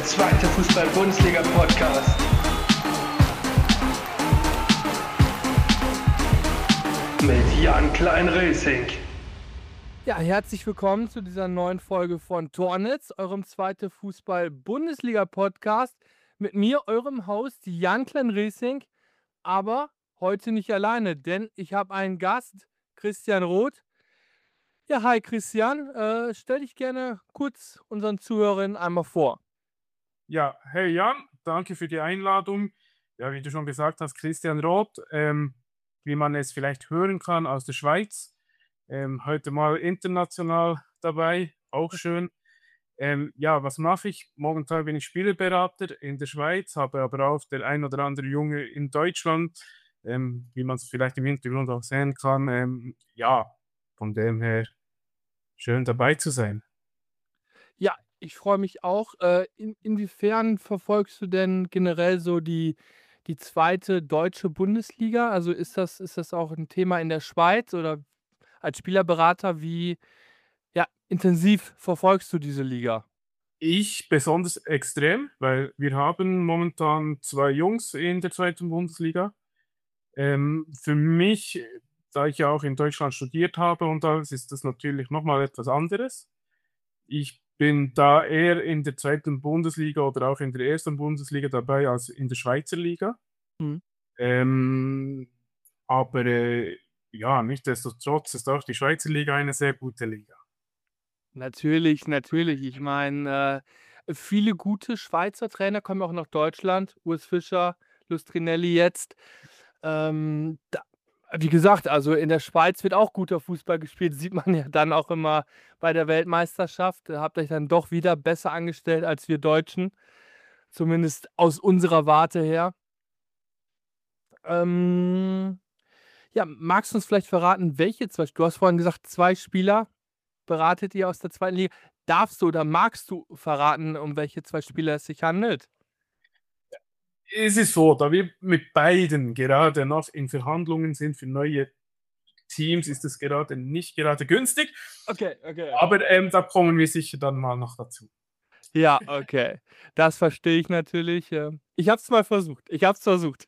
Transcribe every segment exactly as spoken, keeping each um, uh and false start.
zweite Fußball-Bundesliga-Podcast. Mit Jan Klein-Racing. Ja, herzlich willkommen zu dieser neuen Folge von Tornitz, eurem zweite Fußball-Bundesliga-Podcast. Mit mir, eurem Host Jan Klein-Racing, aber heute nicht alleine, denn ich habe einen Gast, Christian Roth. Ja, hi Christian, äh, stell dich gerne kurz unseren Zuhörern einmal vor. Ja, hey Jan, danke für die Einladung. Ja, wie du schon gesagt hast, Christian Roth, ähm, wie man es vielleicht hören kann, aus der Schweiz. Ähm, heute mal international dabei, auch schön. Ähm, ja, was mache ich? Momentan bin ich Spielerberater in der Schweiz, habe aber auch der ein oder andere Junge in Deutschland, ähm, wie man es vielleicht im Hintergrund auch sehen kann. Ähm, ja, von dem her schön dabei zu sein. Ja, ich freue mich auch. Äh, in, inwiefern verfolgst du denn generell so die, die zweite deutsche Bundesliga? Also ist das, ist das auch ein Thema in der Schweiz oder als Spielerberater, wie ja, intensiv verfolgst du diese Liga? Ich besonders extrem, weil wir haben momentan zwei Jungs in der zweiten Bundesliga. Ähm, für mich, da ich ja auch in Deutschland studiert habe und alles, ist das natürlich nochmal etwas anderes. Ich bin da eher in der zweiten Bundesliga oder auch in der ersten Bundesliga dabei als in der Schweizer Liga. Mhm. Ähm, aber äh, ja, nichtsdestotrotz ist auch die Schweizer Liga eine sehr gute Liga. Natürlich, natürlich. Ich meine, äh, viele gute Schweizer Trainer kommen auch nach Deutschland. Urs Fischer, Lustrinelli jetzt. Ähm, da, wie gesagt, also in der Schweiz wird auch guter Fußball gespielt, sieht man ja dann auch immer bei der Weltmeisterschaft. Da habt ihr euch dann doch wieder besser angestellt als wir Deutschen, zumindest aus unserer Warte her. Ähm, ja, magst du uns vielleicht verraten, welche zwei, du hast vorhin gesagt, zwei Spieler beratet ihr aus der zweiten Liga. Darfst du oder magst du verraten, um welche zwei Spieler es sich handelt? Es ist so, da wir mit beiden gerade noch in Verhandlungen sind für neue Teams, ist es gerade nicht gerade günstig. Okay, okay. Aber ähm, da kommen wir sicher dann mal noch dazu. Ja, okay. Das verstehe ich natürlich. ähm. Ich habe es mal versucht. Ich habe es versucht.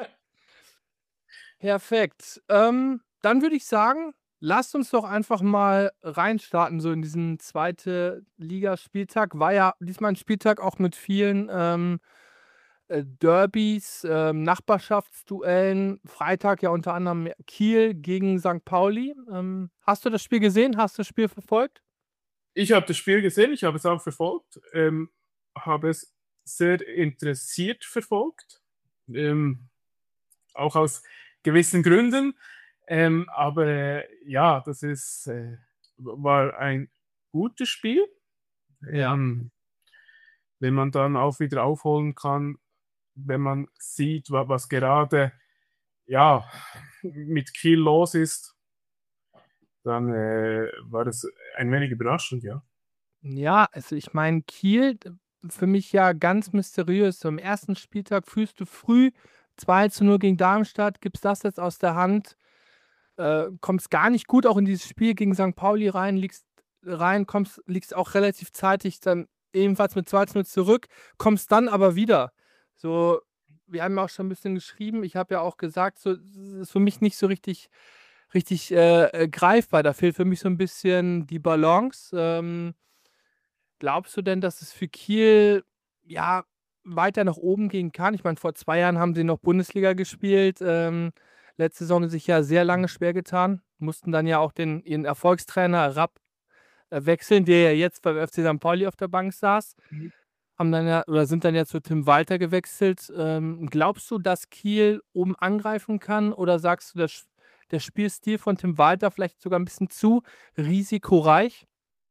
Perfekt. Ähm, dann würde ich sagen, lasst uns doch einfach mal reinstarten, so in diesen zweite Ligaspieltag. War ja diesmal ein Spieltag auch mit vielen ähm, äh, Derbys, ähm, Nachbarschaftsduellen. Freitag ja unter anderem Kiel gegen Sankt Pauli. Ähm, hast du das Spiel gesehen? Hast du das Spiel verfolgt? Ich habe das Spiel gesehen, ich habe es auch verfolgt, ähm, habe es sehr interessiert verfolgt, ähm, auch aus gewissen Gründen. Ähm, aber äh, ja, das ist, äh, war ein gutes Spiel. Ja. Ähm, wenn man dann auch wieder aufholen kann, wenn man sieht, wa- was gerade ja, mit Kiel los ist, dann äh, war das ein wenig überraschend, ja. Ja, also ich meine, Kiel, d- für mich ja ganz mysteriös. So am ersten Spieltag führst du früh zwei zu null gegen Darmstadt, gibst das jetzt aus der Hand, äh, kommst gar nicht gut auch in dieses Spiel gegen Sankt Pauli rein, liegst rein, kommst, liegst auch relativ zeitig dann ebenfalls mit zwei zu null zurück, kommst dann aber wieder. So, wir haben ja auch schon ein bisschen geschrieben, ich habe ja auch gesagt, so, das ist für mich nicht so richtig, richtig äh, äh, greifbar. Da fehlt für mich so ein bisschen die Balance. Ähm, Glaubst du denn, dass es für Kiel, ja, weiter nach oben gehen kann? Ich meine, vor zwei Jahren haben sie noch Bundesliga gespielt, ähm, letzte Saison sich ja sehr lange schwer getan, mussten dann ja auch den ihren Erfolgstrainer Rapp, äh, wechseln, der ja jetzt beim F C Sankt Pauli auf der Bank saß, Mhm. haben dann ja oder sind dann ja zu Tim Walter gewechselt. Ähm, glaubst du, dass Kiel oben angreifen kann oder sagst du, dass der Spielstil von Tim Walter vielleicht sogar ein bisschen zu risikoreich?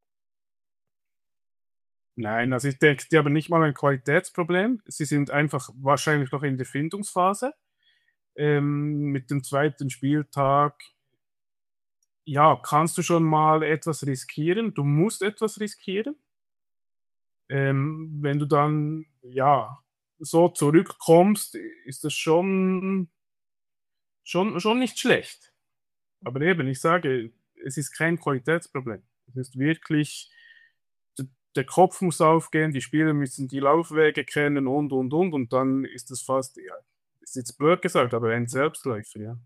Nein, also ich denke, die haben nicht mal ein Qualitätsproblem. Sie sind einfach wahrscheinlich noch in der Findungsphase. Ähm, mit dem zweiten Spieltag, ja, kannst du schon mal etwas riskieren. Du musst etwas riskieren. Ähm, wenn du dann, ja, so zurückkommst, ist das schon, schon, schon nicht schlecht. Aber eben, ich sage, es ist kein Qualitätsproblem. Es ist wirklich, der Kopf muss aufgehen, die Spieler müssen die Laufwege kennen und, und, und. Und dann ist es fast, ja, ist jetzt blöd gesagt, aber ein Selbstläufer, ja.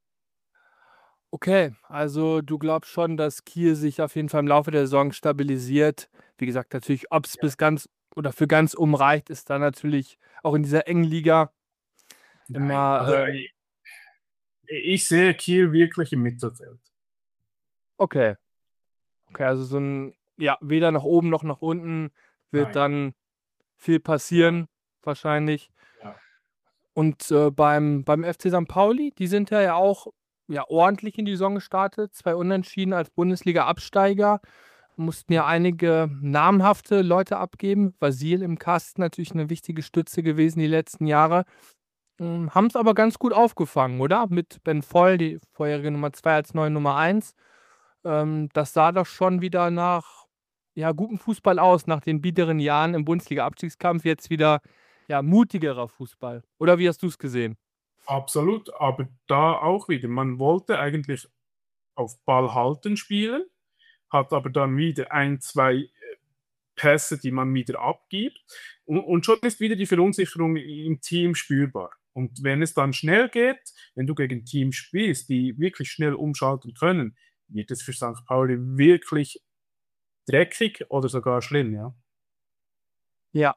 Okay, also du glaubst schon, dass Kiel sich auf jeden Fall im Laufe der Saison stabilisiert. Wie gesagt, natürlich, ob es Ja. bis ganz oder für ganz oben reicht, ist dann natürlich auch in dieser engen Liga Nein, immer. also Ähm, ich, ich sehe Kiel wirklich im Mittelfeld. okay, okay, also so ein, ja, weder nach oben noch nach unten wird Nein. dann viel passieren, wahrscheinlich. Ja. Und äh, beim, beim F C Sankt Pauli, die sind ja, ja auch ja, ordentlich in die Saison gestartet. Zwei Unentschieden als Bundesliga-Absteiger. Mussten ja einige namhafte Leute abgeben. Vasil im Kasten natürlich eine wichtige Stütze gewesen die letzten Jahre. Haben es aber ganz gut aufgefangen, oder? Mit Ben Voll, die vorherige Nummer zwei als neue Nummer eins. Ähm, das sah doch schon wieder nach ja, gutem Fußball aus, nach den biederen Jahren im Bundesliga-Abstiegskampf. Jetzt wieder ja, mutigerer Fußball. Oder wie hast du es gesehen? Absolut, aber da auch wieder, man wollte eigentlich auf Ball halten spielen, hat aber dann wieder ein, zwei äh, Pässe, die man wieder abgibt und, und schon ist wieder die Verunsicherung im Team spürbar. Und wenn es dann schnell geht, wenn du gegen Teams spielst, die wirklich schnell umschalten können, wird es für Sankt Pauli wirklich dreckig oder sogar schlimm, ja. Ja,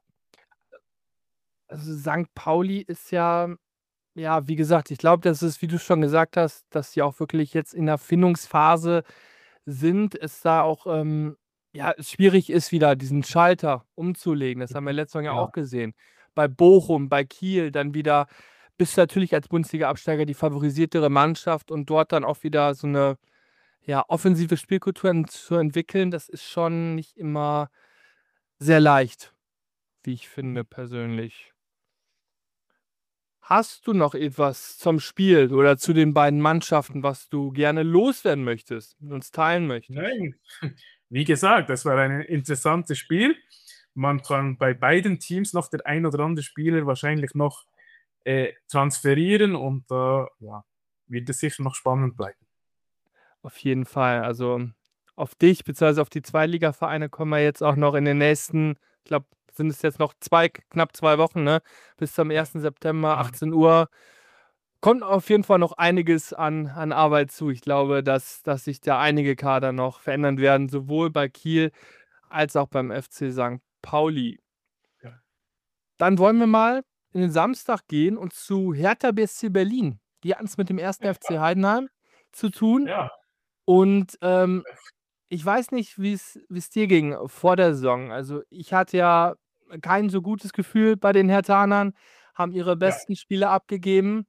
also Sankt Pauli ist ja, ja, wie gesagt, ich glaube, das ist, wie du schon gesagt hast, dass sie auch wirklich jetzt in der Findungsphase sind. Es da auch ähm, ja, es schwierig ist, wieder diesen Schalter umzulegen. Das haben wir letztes Jahr ja Ja. auch gesehen. Bei Bochum, bei Kiel, dann wieder bist du natürlich als Bundesliga-Absteiger die favorisiertere Mannschaft und dort dann auch wieder so eine ja, offensive Spielkultur ent- zu entwickeln, das ist schon nicht immer sehr leicht, wie ich finde persönlich. Hast du noch etwas zum Spiel oder zu den beiden Mannschaften, was du gerne loswerden möchtest, mit uns teilen möchtest? Nein, wie gesagt, das war ein interessantes Spiel. Man kann bei beiden Teams noch der ein oder andere Spieler wahrscheinlich noch äh, transferieren und da äh, ja, wird es sicher noch spannend bleiben. Auf jeden Fall. Also auf dich bzw. auf die Zweitligavereine kommen wir jetzt auch noch in den nächsten, ich glaube, sind es jetzt noch zwei, knapp zwei Wochen, ne? Bis zum ersten September, Ja. achtzehn Uhr. Kommt auf jeden Fall noch einiges an, an Arbeit zu. Ich glaube, dass, dass sich da einige Kader noch verändern werden, sowohl bei Kiel als auch beim F C Sankt Pauli. Ja. Dann wollen wir mal in den Samstag gehen und zu Hertha B S C Berlin. Die hatten es mit dem ersten F C Heidenheim zu tun. Ja. Und ähm, ich weiß nicht, wie es dir ging vor der Saison. Also ich hatte ja kein so gutes Gefühl bei den Herthanern, haben ihre besten Spiele abgegeben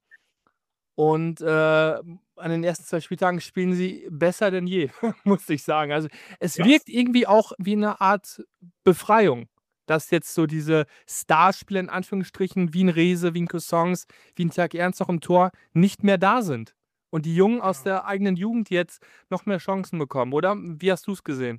und äh, an den ersten zwei Spieltagen spielen sie besser denn je, muss ich sagen. Also es Ja. wirkt irgendwie auch wie eine Art Befreiung, dass jetzt so diese Starspieler in Anführungsstrichen wie ein Rehse, wie ein Cousins, wie ein Tag Ernst noch im Tor nicht mehr da sind. Und die Jungen aus der eigenen Jugend jetzt noch mehr Chancen bekommen, oder? Wie hast du es gesehen?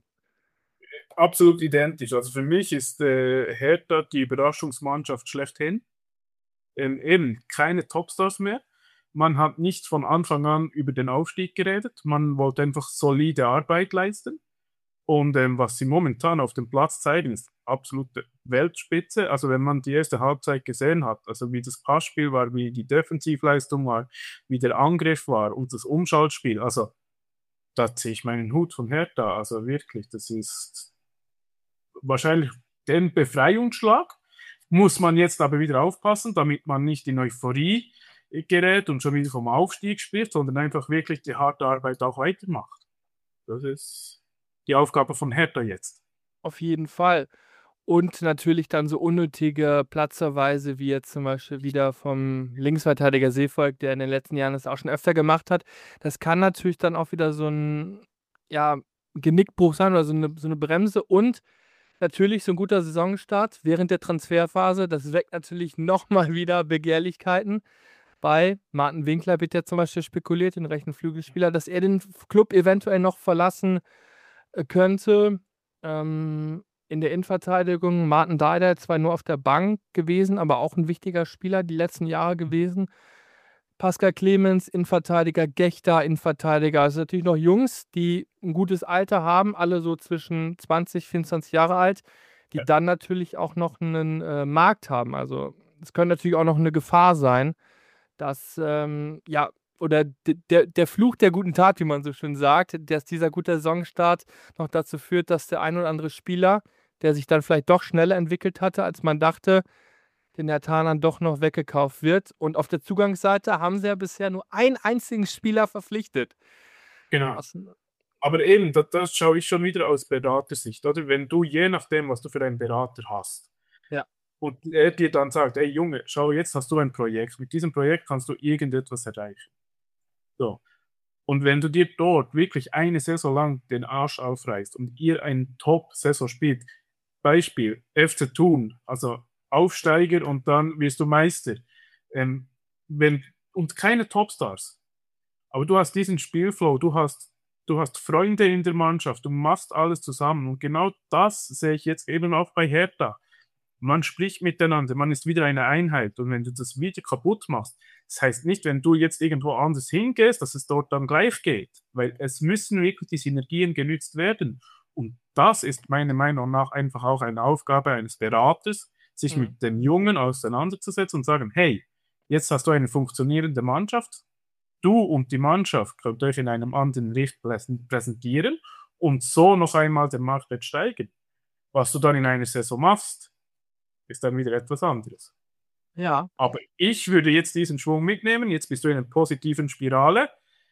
Absolut identisch. Also für mich ist äh, Hertha die Überraschungsmannschaft schlechthin. Ähm, eben keine Topstars mehr. Man hat nicht von Anfang an über den Aufstieg geredet. Man wollte einfach solide Arbeit leisten. Und ähm, was sie momentan auf dem Platz zeigen, ist absolute Weltspitze. Also wenn man die erste Halbzeit gesehen hat, also wie das Passspiel war, wie die Defensivleistung war, wie der Angriff war und das Umschaltspiel, also da ziehe ich meinen Hut von Hertha. Also wirklich, das ist wahrscheinlich den Befreiungsschlag. Muss man jetzt aber wieder aufpassen, damit man nicht in Euphorie gerät und schon wieder vom Aufstieg spricht, sondern einfach wirklich die harte Arbeit auch weitermacht. Das ist die Aufgabe von Hertha jetzt. Auf jeden Fall. Und natürlich dann so unnötige Platzerweise, wie jetzt zum Beispiel wieder vom Linksverteidiger Seevolk, der in den letzten Jahren das auch schon öfter gemacht hat. Das kann natürlich dann auch wieder so ein ja, Genickbruch sein oder so eine, so eine Bremse. Und natürlich so ein guter Saisonstart während der Transferphase. Das weckt natürlich nochmal wieder Begehrlichkeiten. Bei Martin Winkler wird ja zum Beispiel spekuliert, den rechten Flügelspieler, dass er den Club eventuell noch verlassen äh, könnte. Ähm, in der Innenverteidigung Martin Dardai zwar nur auf der Bank gewesen, aber auch ein wichtiger Spieler die letzten Jahre gewesen. Pascal Clemens, Innenverteidiger, Gechter, Innenverteidiger. Also natürlich noch Jungs, die ein gutes Alter haben, alle so zwischen zwanzig, vierundzwanzig Jahre alt. die Ja. dann natürlich auch noch einen äh, Markt haben. Also, es könnte natürlich auch noch eine Gefahr sein, dass, ähm, ja oder d der der Fluch der guten Tat, wie man so schön sagt, dass dieser gute Saisonstart noch dazu führt, dass der ein oder andere Spieler, der sich dann vielleicht doch schneller entwickelt hatte, als man dachte, den Herthanern doch noch weggekauft wird. Und auf der Zugangsseite haben sie ja bisher nur einen einzigen Spieler verpflichtet. Genau. Was Aber eben, das, das schaue ich schon wieder aus Beratersicht, oder? Wenn du, je nachdem, was du für einen Berater hast, Ja. und er dir dann sagt, ey Junge, schau, jetzt hast du ein Projekt, mit diesem Projekt kannst du irgendetwas erreichen. So. Und wenn du dir dort wirklich eine Saison lang den Arsch aufreißt und ihr ein Top-Saison spielt, Beispiel F C Thun, also Aufsteiger und dann wirst du Meister, ähm, wenn, und keine Topstars, aber du hast diesen Spielflow, du hast, du hast Freunde in der Mannschaft, du machst alles zusammen und genau das sehe ich jetzt eben auch bei Hertha. Man spricht miteinander, man ist wieder eine Einheit und wenn du das wieder kaputt machst, das heißt nicht, wenn du jetzt irgendwo anders hingehst, dass es dort dann gleich geht, weil es müssen wirklich die Synergien genützt werden und das ist meiner Meinung nach einfach auch eine Aufgabe eines Beraters, sich Mhm. mit den Jungen auseinanderzusetzen und sagen, hey, jetzt hast du eine funktionierende Mannschaft, du und die Mannschaft könnt euch in einem anderen Licht präsen- präsentieren und so noch einmal den Marktwert steigern. Was du dann in einer Saison machst, ist dann wieder etwas anderes. Ja. Aber ich würde jetzt diesen Schwung mitnehmen, jetzt bist du in einer positiven Spirale,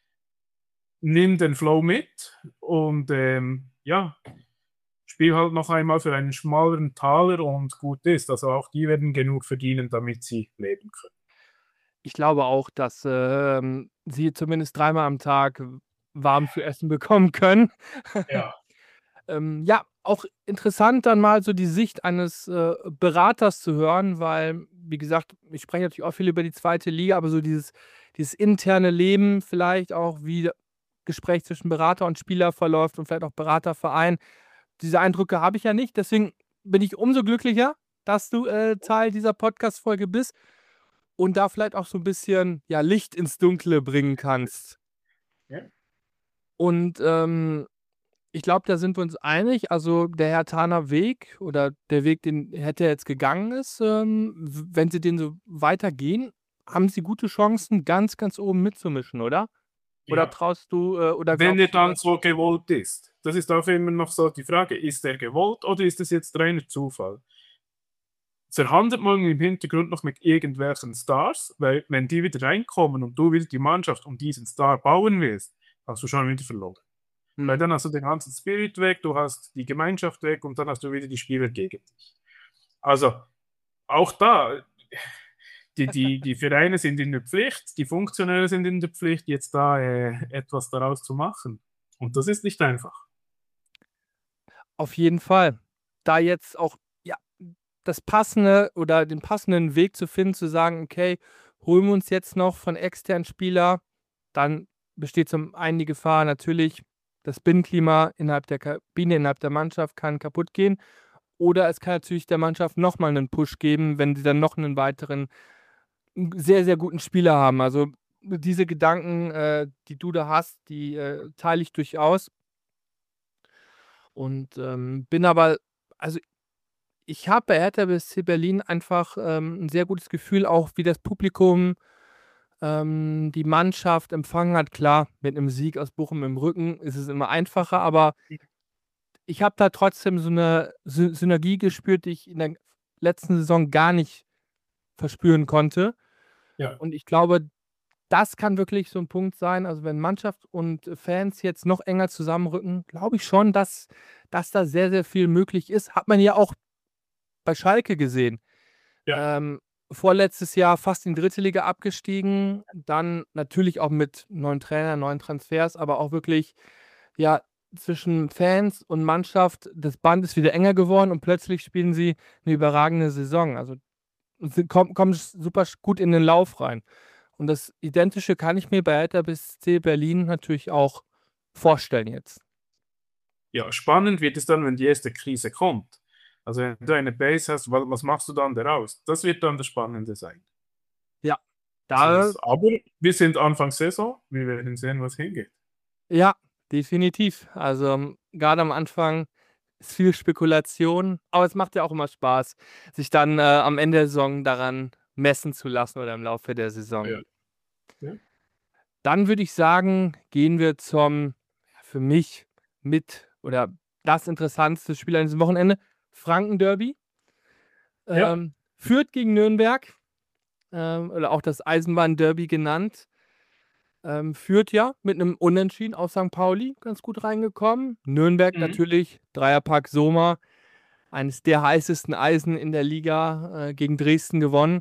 nimm den Flow mit und ähm, ja, spiel halt noch einmal für einen schmaleren Taler und gut ist. Also auch die werden genug verdienen, damit sie leben können. Ich glaube auch, dass, ähm, sie zumindest dreimal am Tag warm zu essen bekommen können. Ja. Ähm, ja, auch interessant dann mal so die Sicht eines, äh, Beraters zu hören, weil, wie gesagt, ich spreche natürlich auch viel über die zweite Liga, aber so dieses dieses interne Leben vielleicht auch, wie Gespräch zwischen Berater und Spieler verläuft und vielleicht auch Beraterverein. Diese Eindrücke habe ich ja nicht, deswegen bin ich umso glücklicher, dass du, äh, Teil dieser Podcast-Folge bist und da vielleicht auch so 'n bisschen, ja, Licht ins Dunkle bringen kannst. Ja. Und, ähm, ich glaube, da sind wir uns einig. Also, der Herthaner Weg oder der Weg, den Hertha jetzt gegangen ist, ähm, w wenn sie den so weitergehen, haben sie gute Chancen, ganz, ganz oben mitzumischen, oder? Oder Ja. traust du, äh oder Wenn er glaubst du, dann dass so gewollt ist. Das ist auch immer noch so die Frage, ist er gewollt oder ist es jetzt reiner Zufall? Zerhandelt man im Hintergrund noch mit irgendwelchen Stars, weil wenn die wieder reinkommen und du wieder die Mannschaft um diesen Star bauen willst, hast du schon wieder verloren. Weil Mhm. dann hast du den ganzen Spirit weg, du hast die Gemeinschaft weg und dann hast du wieder die Spieler gegen dich. Also auch da, die, die, die Vereine sind in der Pflicht, die Funktionäre sind in der Pflicht, jetzt da äh, etwas daraus zu machen. Und das ist nicht einfach. Auf jeden Fall. Da jetzt auch, ja, das passende oder den passenden Weg zu finden, zu sagen: „Okay, holen wir uns jetzt noch von externen Spieler“, dann besteht zum einen die Gefahr natürlich, das Binnenklima innerhalb der Kabine, innerhalb der Mannschaft kann kaputtgehen. Oder es kann natürlich der Mannschaft noch mal 'nen Push geben, wenn sie dann noch 'nen weiteren, hm, sehr, sehr guten Spieler haben. Also, diese Gedanken, äh, die du da hast, die, äh, teile ich durchaus. Und, ähm, bin aber also, ich habe bei Hertha B S C Berlin einfach, ähm, 'n sehr gutes Gefühl auch, wie das Publikum, ähm, die Mannschaft empfangen hat. Klar, mit 'nem Sieg aus Bochum im Rücken ist es immer einfacher, aber ich habe da trotzdem so 'ne Sy Synergie gespürt, die ich in der letzten Saison gar nicht verspüren konnte. Ja. Und ich glaube, das kann wirklich so 'n Punkt sein. Also, wenn Mannschaft und Fans jetzt noch enger zusammenrücken, glaube ich schon, dass dass da sehr, sehr viel möglich ist. Hat man ja auch bei Schalke gesehen. Ja. Ähm, vorletztes Jahr fast in die dritte Liga abgestiegen, dann natürlich auch mit neuen Trainern, neuen Transfers, aber auch wirklich, ja, zwischen Fans und Mannschaft, das Band ist wieder enger geworden und plötzlich spielen sie 'ne überragende Saison. Also, sie kommen kommen super sch gut in den Lauf rein. Und das Identische kann ich mir bei Hertha B S C Berlin natürlich auch vorstellen jetzt. Ja, spannend wird es dann, wenn die erste Krise kommt. Also, wenn du eine Base hast, wa was machst du dann daraus? Das wird dann das Spannende sein. Ja, Also da das aber wir sind Anfang Saison, wir werden sehen, wo's hingeht. Ja, definitiv. Also, grade am Anfang ist viel Spekulation, aber es macht ja auch immer Spaß, sich dann äh, am Ende der Saison daran messen zu lassen oder im Laufe der Saison. Ja. Ja. Dann würde ich sagen, gehen wir zum, ja, für mich mit oder das interessanteste Spiel an diesem Wochenende, Franken-Derby. Ja. Ähm, Fürth gegen Nürnberg, ähm, oder auch das Eisenbahn-Derby genannt. Ähm, Fürth ja mit einem Unentschieden auf Sankt Pauli ganz gut reingekommen. Nürnberg Mhm. natürlich, Dreierpack Soma, eines der heißesten Eisen in der Liga, äh, gegen Dresden gewonnen.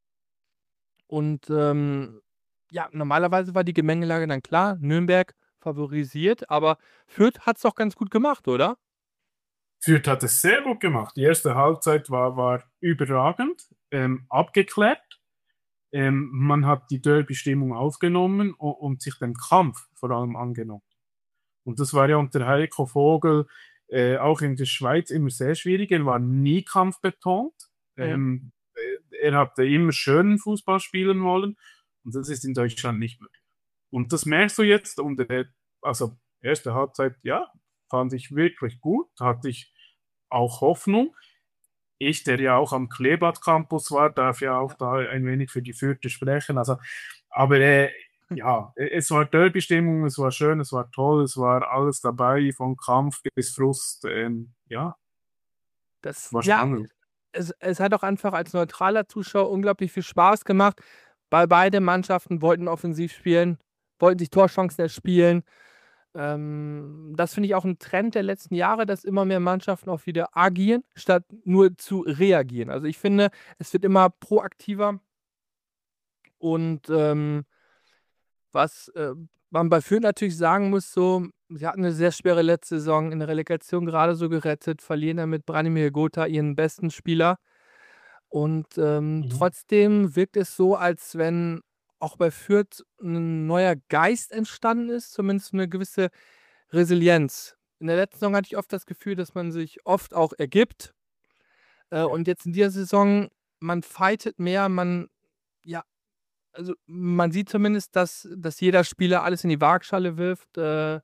Und ähm, ja, normalerweise war die Gemengelage dann klar, Nürnberg favorisiert, aber Fürth hat es doch ganz gut gemacht, oder? Fürth hat es sehr gut gemacht. Die erste Halbzeit war, war überragend, ähm, abgeklärt. Ähm, man hat die Derby-Stimmung aufgenommen und, und sich dem Kampf vor allem angenommen. Und das war ja unter Heiko Vogel äh, auch in der Schweiz immer sehr schwierig. Er war nie kampfbetont. Ähm, äh, er hatte immer schönen Fußball spielen wollen. Und das ist in Deutschland nicht möglich. Und das merkst du jetzt. Und äh, also erste Halbzeit, ja, fand ich wirklich gut. Hatte ich auch Hoffnung. Ich, der ja auch am Kleeblatt Campus war, darf ja auch da ein wenig für die Fürther sprechen. Also, aber äh, ja, es war Derby-Stimmung, es war schön, es war toll, es war alles dabei, von Kampf bis Frust. Ähm, ja, Das, war ja, spannend. es, es hat auch einfach als neutraler Zuschauer unglaublich viel Spaß gemacht, weil beide Mannschaften wollten offensiv spielen, wollten sich Torchancen erspielen. Ähm, das finde ich auch ein Trend der letzten Jahre, dass immer mehr Mannschaften auch wieder agieren, statt nur zu reagieren. Also ich finde, es wird immer proaktiver und ähm, was äh, man bei Fürth natürlich sagen muss, so, sie hatten eine sehr schwere letzte Saison in der Relegation gerade so gerettet, verlieren dann mit Branimir Gotha ihren besten Spieler. Und ähm, Mhm. trotzdem wirkt es so, als wenn auch bei Fürth ein neuer Geist entstanden ist, zumindest eine gewisse Resilienz. In der letzten Saison hatte ich oft das Gefühl, dass man sich oft auch ergibt. Äh, und jetzt in dieser Saison, man fightet mehr, man, ja, also man sieht zumindest, dass, dass jeder Spieler alles in die Waagschale wirft, äh,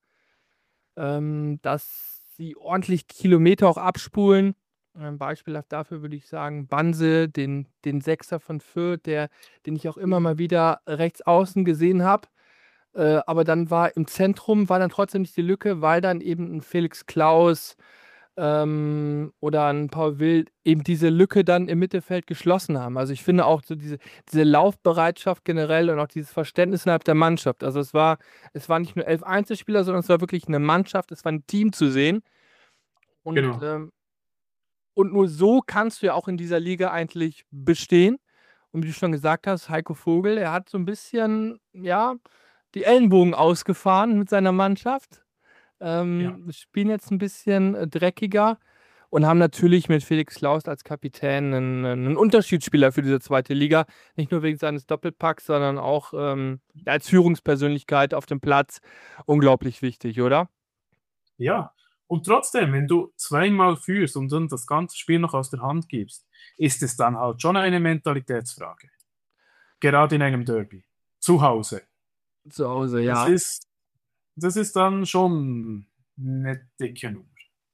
ähm, dass sie ordentlich Kilometer auch abspulen. Ähm, beispielhaft dafür würde ich sagen, Banse, den, den Sechser von Fürth, der, den ich auch immer mal wieder rechts außen gesehen habe. Äh, aber dann war im Zentrum, war dann trotzdem nicht die Lücke, weil dann eben ein Felix Klaus ähm, oder ein Paul Wild eben diese Lücke dann im Mittelfeld geschlossen haben. Also ich finde auch so diese, diese Laufbereitschaft generell und auch dieses Verständnis innerhalb der Mannschaft. Also es war, es waren nicht nur elf Einzelspieler, sondern es war wirklich eine Mannschaft, es war ein Team zu sehen. Und, Genau. ähm, und nur so kannst du ja auch in dieser Liga eigentlich bestehen. Und wie du schon gesagt hast, Heiko Vogel, er hat so ein bisschen, ja, die Ellenbogen ausgefahren mit seiner Mannschaft. Ähm, Ja. spielen jetzt ein bisschen äh, dreckiger und haben natürlich mit Felix Klaus als Kapitän einen, einen Unterschiedsspieler für diese zweite Liga. Nicht nur wegen seines Doppelpacks, sondern auch ähm, als Führungspersönlichkeit auf dem Platz. Unglaublich wichtig, oder? Ja. Und trotzdem, wenn du zweimal führst und dann das ganze Spiel noch aus der Hand gibst, ist es dann halt schon eine Mentalitätsfrage. Gerade in einem Derby. Zu Hause. Zu Hause, Das ja. ist, das ist dann schon eine dicke Nummer.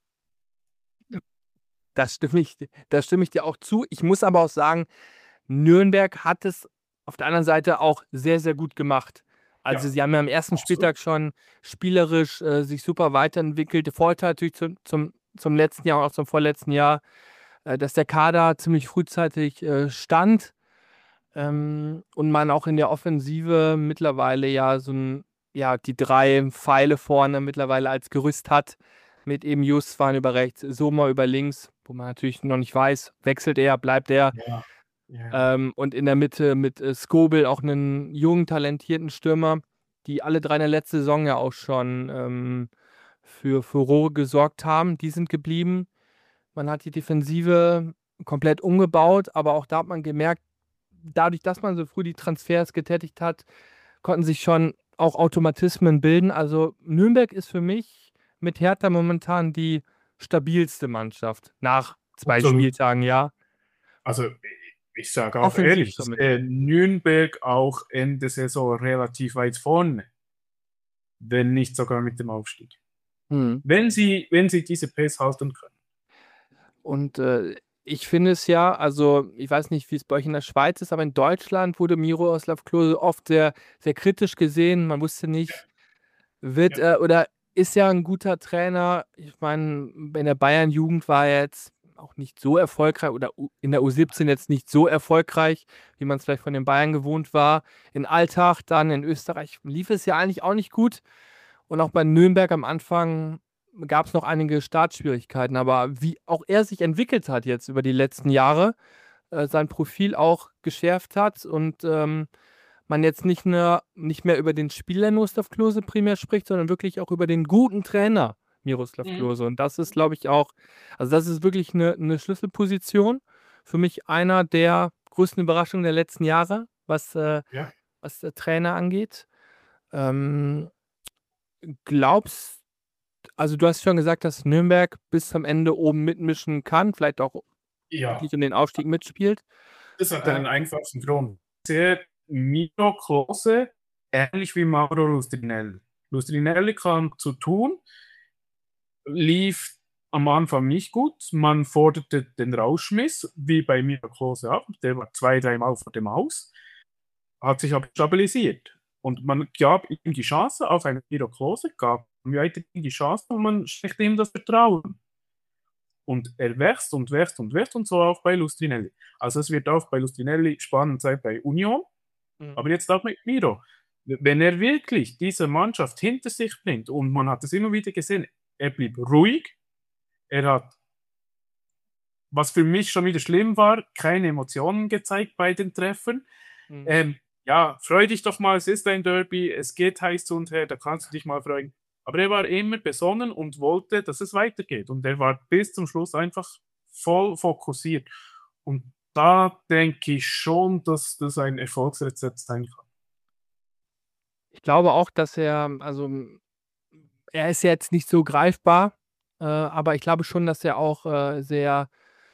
Das stimme ich, das stimme ich dir auch zu. Ich muss aber auch sagen, Nürnberg hat es auf der anderen Seite auch sehr, sehr gut gemacht. Also Ja, sie haben ja am ersten absolut. Spieltag schon spielerisch äh, sich super weiterentwickelt. Der Vorteil natürlich zum, zum, zum letzten Jahr und auch zum vorletzten Jahr, äh, dass der Kader ziemlich frühzeitig äh, stand ähm, und man auch in der Offensive mittlerweile ja so ein, ja, die drei Pfeile vorne mittlerweile als Gerüst hat. Mit eben Justwan über rechts, Soma über links, wo man natürlich noch nicht weiß, wechselt er, bleibt er. Ja, ja. Ähm, und in der Mitte mit äh, Skobel auch einen jungen, talentierten Stürmer, die alle drei in der letzten Saison ja auch schon ähm, für Furore gesorgt haben. Die sind geblieben. Man hat die Defensive komplett umgebaut, aber auch da hat man gemerkt, dadurch, dass man so früh die Transfers getätigt hat, konnten sich schon auch Automatismen bilden. Also Nürnberg ist für mich mit Hertha momentan die stabilste Mannschaft nach zwei Absolut. Spieltagen, ja. Also ich sage auch Offensiv ehrlich, ich zumindest. sehe Nürnberg auch Ende Saison relativ weit vorne, wenn nicht sogar mit dem Aufstieg. Mhm. wenn sie, wenn sie diese Pace halten können. Und äh, ich finde es ja, also ich weiß nicht, wie es bei euch in der Schweiz ist, aber in Deutschland wurde Miroslav Klose oft sehr, sehr kritisch gesehen. Man wusste nicht, wird Ja. er oder ist ja ein guter Trainer. Ich meine, in der Bayern-Jugend war er jetzt auch nicht so erfolgreich oder U- in der U siebzehn jetzt nicht so erfolgreich, wie man es vielleicht von den Bayern gewohnt war. In Alltag, dann in Österreich lief es ja eigentlich auch nicht gut. Und auch bei Nürnberg am Anfang gab es noch einige Startschwierigkeiten. Aber wie auch er sich entwickelt hat jetzt über die letzten Jahre, äh, sein Profil auch geschärft hat und ähm, man jetzt nicht, nur, nicht mehr über den Spieler Miroslav Klose primär spricht, sondern wirklich auch über den guten Trainer Miroslav Mhm. Klose. Und das ist, glaube ich, auch, also das ist wirklich eine, eine Schlüsselposition. Für mich einer der größten Überraschungen der letzten Jahre, was, äh, Ja. was der Trainer angeht. Ähm, glaubst, also du hast schon gesagt, dass Nürnberg bis zum Ende oben mitmischen kann, vielleicht auch Ja, wirklich um den Aufstieg mitspielt. das hat Äh, einen einfachen Grund. Sehr Miro Klose, ähnlich wie Mauro Lustrinelli. Lustrinelli kam zu tun, lief am Anfang nicht gut. Man forderte den Rausschmiss, wie bei Miro Klose ab. Der war zwei, dreimal vor dem Haus, hat sich aber stabilisiert. Und man gab ihm die Chance auf einen Miro Klose, gab ihm weiterhin die Chance und man schenkt ihm das Vertrauen. Und er wächst und wächst und wächst und so auch bei Lustrinelli. Also es wird auch bei Lustrinelli spannend sein bei Union, Mhm. aber jetzt auch mit Miro. Wenn er wirklich diese Mannschaft hinter sich bringt, und man hat es immer wieder gesehen, er blieb ruhig, er hat, was für mich schon wieder schlimm war, keine Emotionen gezeigt bei den Treffern. Mhm. Ähm, ja, freu dich doch mal, es ist ein Derby, es geht heiß zu und her, da kannst du dich mal freuen. Aber er war immer besonnen und wollte, dass es weitergeht. Und er war bis zum Schluss einfach voll fokussiert. Und da denke ich schon, dass das ein Erfolgsrezept sein kann. Ich glaube auch, dass er, also m, er ist jetzt nicht so greifbar, äh, aber ich glaube schon, dass er auch äh, sehr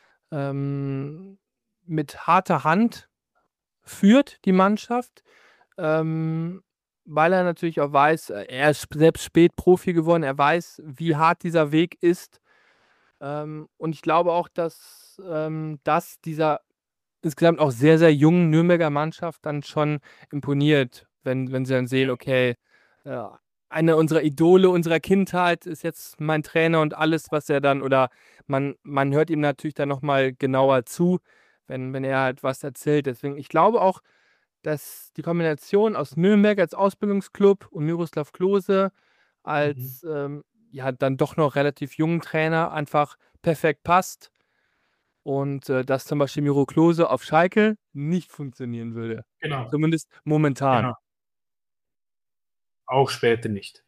ähm, mit harter Hand führt, die Mannschaft, ähm, weil er natürlich auch weiß, äh, er ist selbst spät Profi geworden, er weiß, wie hart dieser Weg ist. Ähm, und ich glaube auch, dass ähm, das dieser insgesamt auch sehr, sehr jungen Nürnberger Mannschaft dann schon imponiert, wenn, wenn sie dann sehen, okay, äh, eine unserer Idole unserer Kindheit ist jetzt mein Trainer und alles, was er dann, oder man, man hört ihm natürlich dann nochmal genauer zu, wenn, wenn er halt was erzählt. Deswegen, ich glaube auch, dass die Kombination aus Nürnberg als Ausbildungsklub und Miroslav Klose als ähm, ja dann doch noch relativ jungen Trainer einfach perfekt passt. Und äh, dass zum Beispiel Miro Klose auf Schalke nicht funktionieren würde. Genau, Zumindest momentan. genau. Auch später nicht.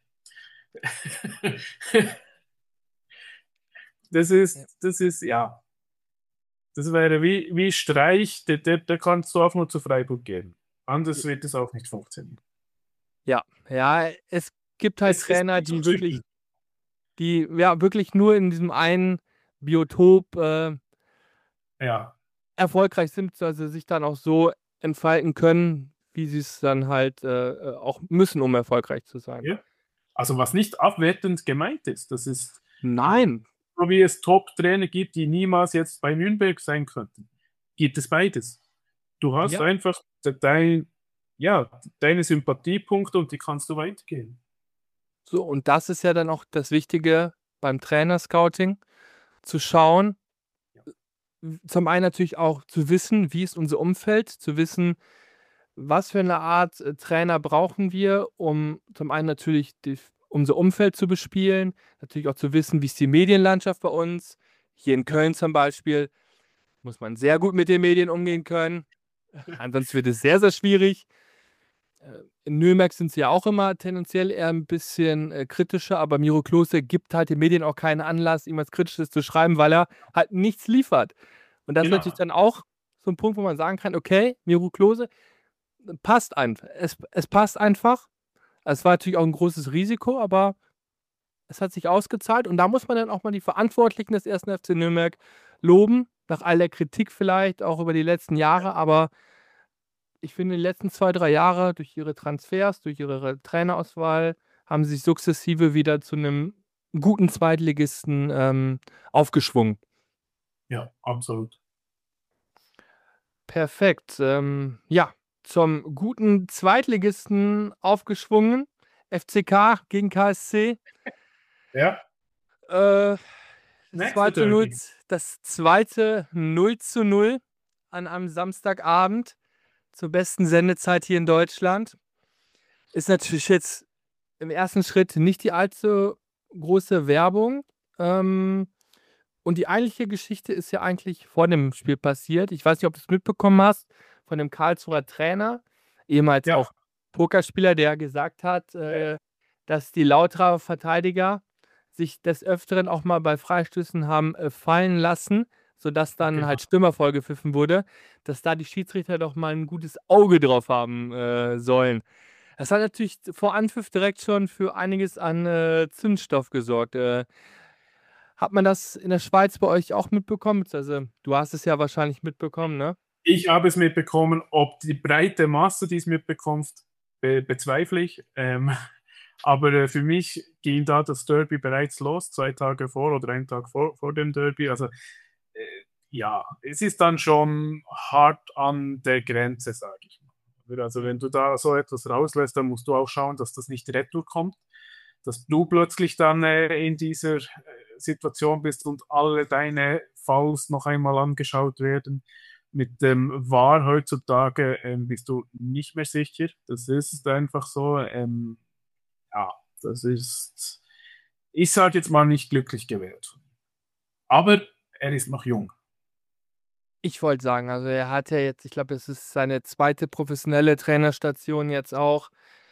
Das Ja. ist, das ist, ja, das wäre wie, wie Streich, der, der, der kannst du auch nur zu Freiburg gehen. Anders wird es auch nicht funktionieren. Ja, ja, es gibt halt Es ist Trainer, nicht so die wirklich, typisch. die ja wirklich nur in diesem einen Biotop äh, Ja, erfolgreich sind, also sich dann auch so entfalten können, wie sie es dann halt äh, äh, auch müssen, um erfolgreich zu sein. ja. Also was nicht abwertend gemeint ist, das ist Nein, so wie es Top-Trainer gibt, die niemals jetzt bei Nürnberg sein könnten. Gibt es beides. Du hast ja, einfach de- dein, ja, deine Sympathiepunkte und die kannst du weitergehen. so und das ist ja dann auch das Wichtige beim Trainerscouting, zu schauen, zum einen natürlich auch zu wissen, wie ist unser Umfeld, zu wissen, was für eine Art äh, Trainer brauchen wir, um zum einen natürlich die, unser Umfeld zu bespielen, natürlich auch zu wissen, wie ist die Medienlandschaft bei uns. Hier in Köln zum Beispiel muss man sehr gut mit den Medien umgehen können. Ansonsten wird es sehr, sehr schwierig. Äh, In Nürnberg sind sie ja auch immer tendenziell eher ein bisschen äh, kritischer, aber Miro Klose gibt halt den Medien auch keinen Anlass, ihm was Kritisches zu schreiben, weil er halt nichts liefert. Und das ist Genau. natürlich dann auch so ein Punkt, wo man sagen kann, okay, Miro Klose passt einfach. Es, es passt einfach. Es war natürlich auch ein großes Risiko, aber es hat sich ausgezahlt. Und da muss man dann auch mal die Verantwortlichen des ersten F C Nürnberg loben, nach all der Kritik vielleicht, auch über die letzten Jahre. Aber ich finde, die letzten zwei, drei Jahre durch ihre Transfers, durch ihre Trainerauswahl, haben sie sich sukzessive wieder zu einem guten Zweitligisten ähm, aufgeschwungen. Ja, absolut. Perfekt. Ähm, ja, zum guten Zweitligisten aufgeschwungen. F C K gegen K S C. Ja, Äh, das, nächste zweite null, Derby. das zweite null zu null an einem Samstagabend zur besten Sendezeit hier in Deutschland. Ist natürlich jetzt im ersten Schritt nicht die allzu große Werbung. Ähm, und die eigentliche Geschichte ist ja eigentlich vor dem Spiel passiert. Ich weiß nicht, ob du es mitbekommen hast, von dem Karlsruher Trainer, ehemals Ja, auch Pokerspieler, der gesagt hat, äh, dass die Lauterer Verteidiger sich des Öfteren auch mal bei Freistößen haben äh, fallen lassen, sodass dann genau. halt Stürmer vorgepfiffen wurde, dass da die Schiedsrichter doch mal ein gutes Auge drauf haben äh, sollen. Das hat natürlich vor Anpfiff direkt schon für einiges an äh, Zündstoff gesorgt. Äh, hat man das in der Schweiz bei euch auch mitbekommen? Also, du hast es ja wahrscheinlich mitbekommen, ne? Ich habe es mitbekommen, ob die breite Masse dies mitbekommt, be bezweifle ich. Ähm, aber äh, für mich ging da das Derby bereits los, zwei Tage vor oder einen Tag vor, vor dem Derby. Also äh, ja, es ist dann schon hart an der Grenze, sage ich mal. Also wenn du da so etwas rauslässt, dann musst du auch schauen, dass das nicht retour kommt, dass du plötzlich dann äh, in dieser äh, Situation bist und alle deine Fouls noch einmal angeschaut werden. Mit dem V A R heutzutage ähm, bist du nicht mehr sicher. Das ist einfach so. Ähm, ja, das ist, ich sage jetzt mal, nicht glücklich gewählt. Aber er ist noch jung. Ich wollte sagen, also er hat ja jetzt, ich glaube, es ist seine zweite professionelle Trainerstation jetzt auch.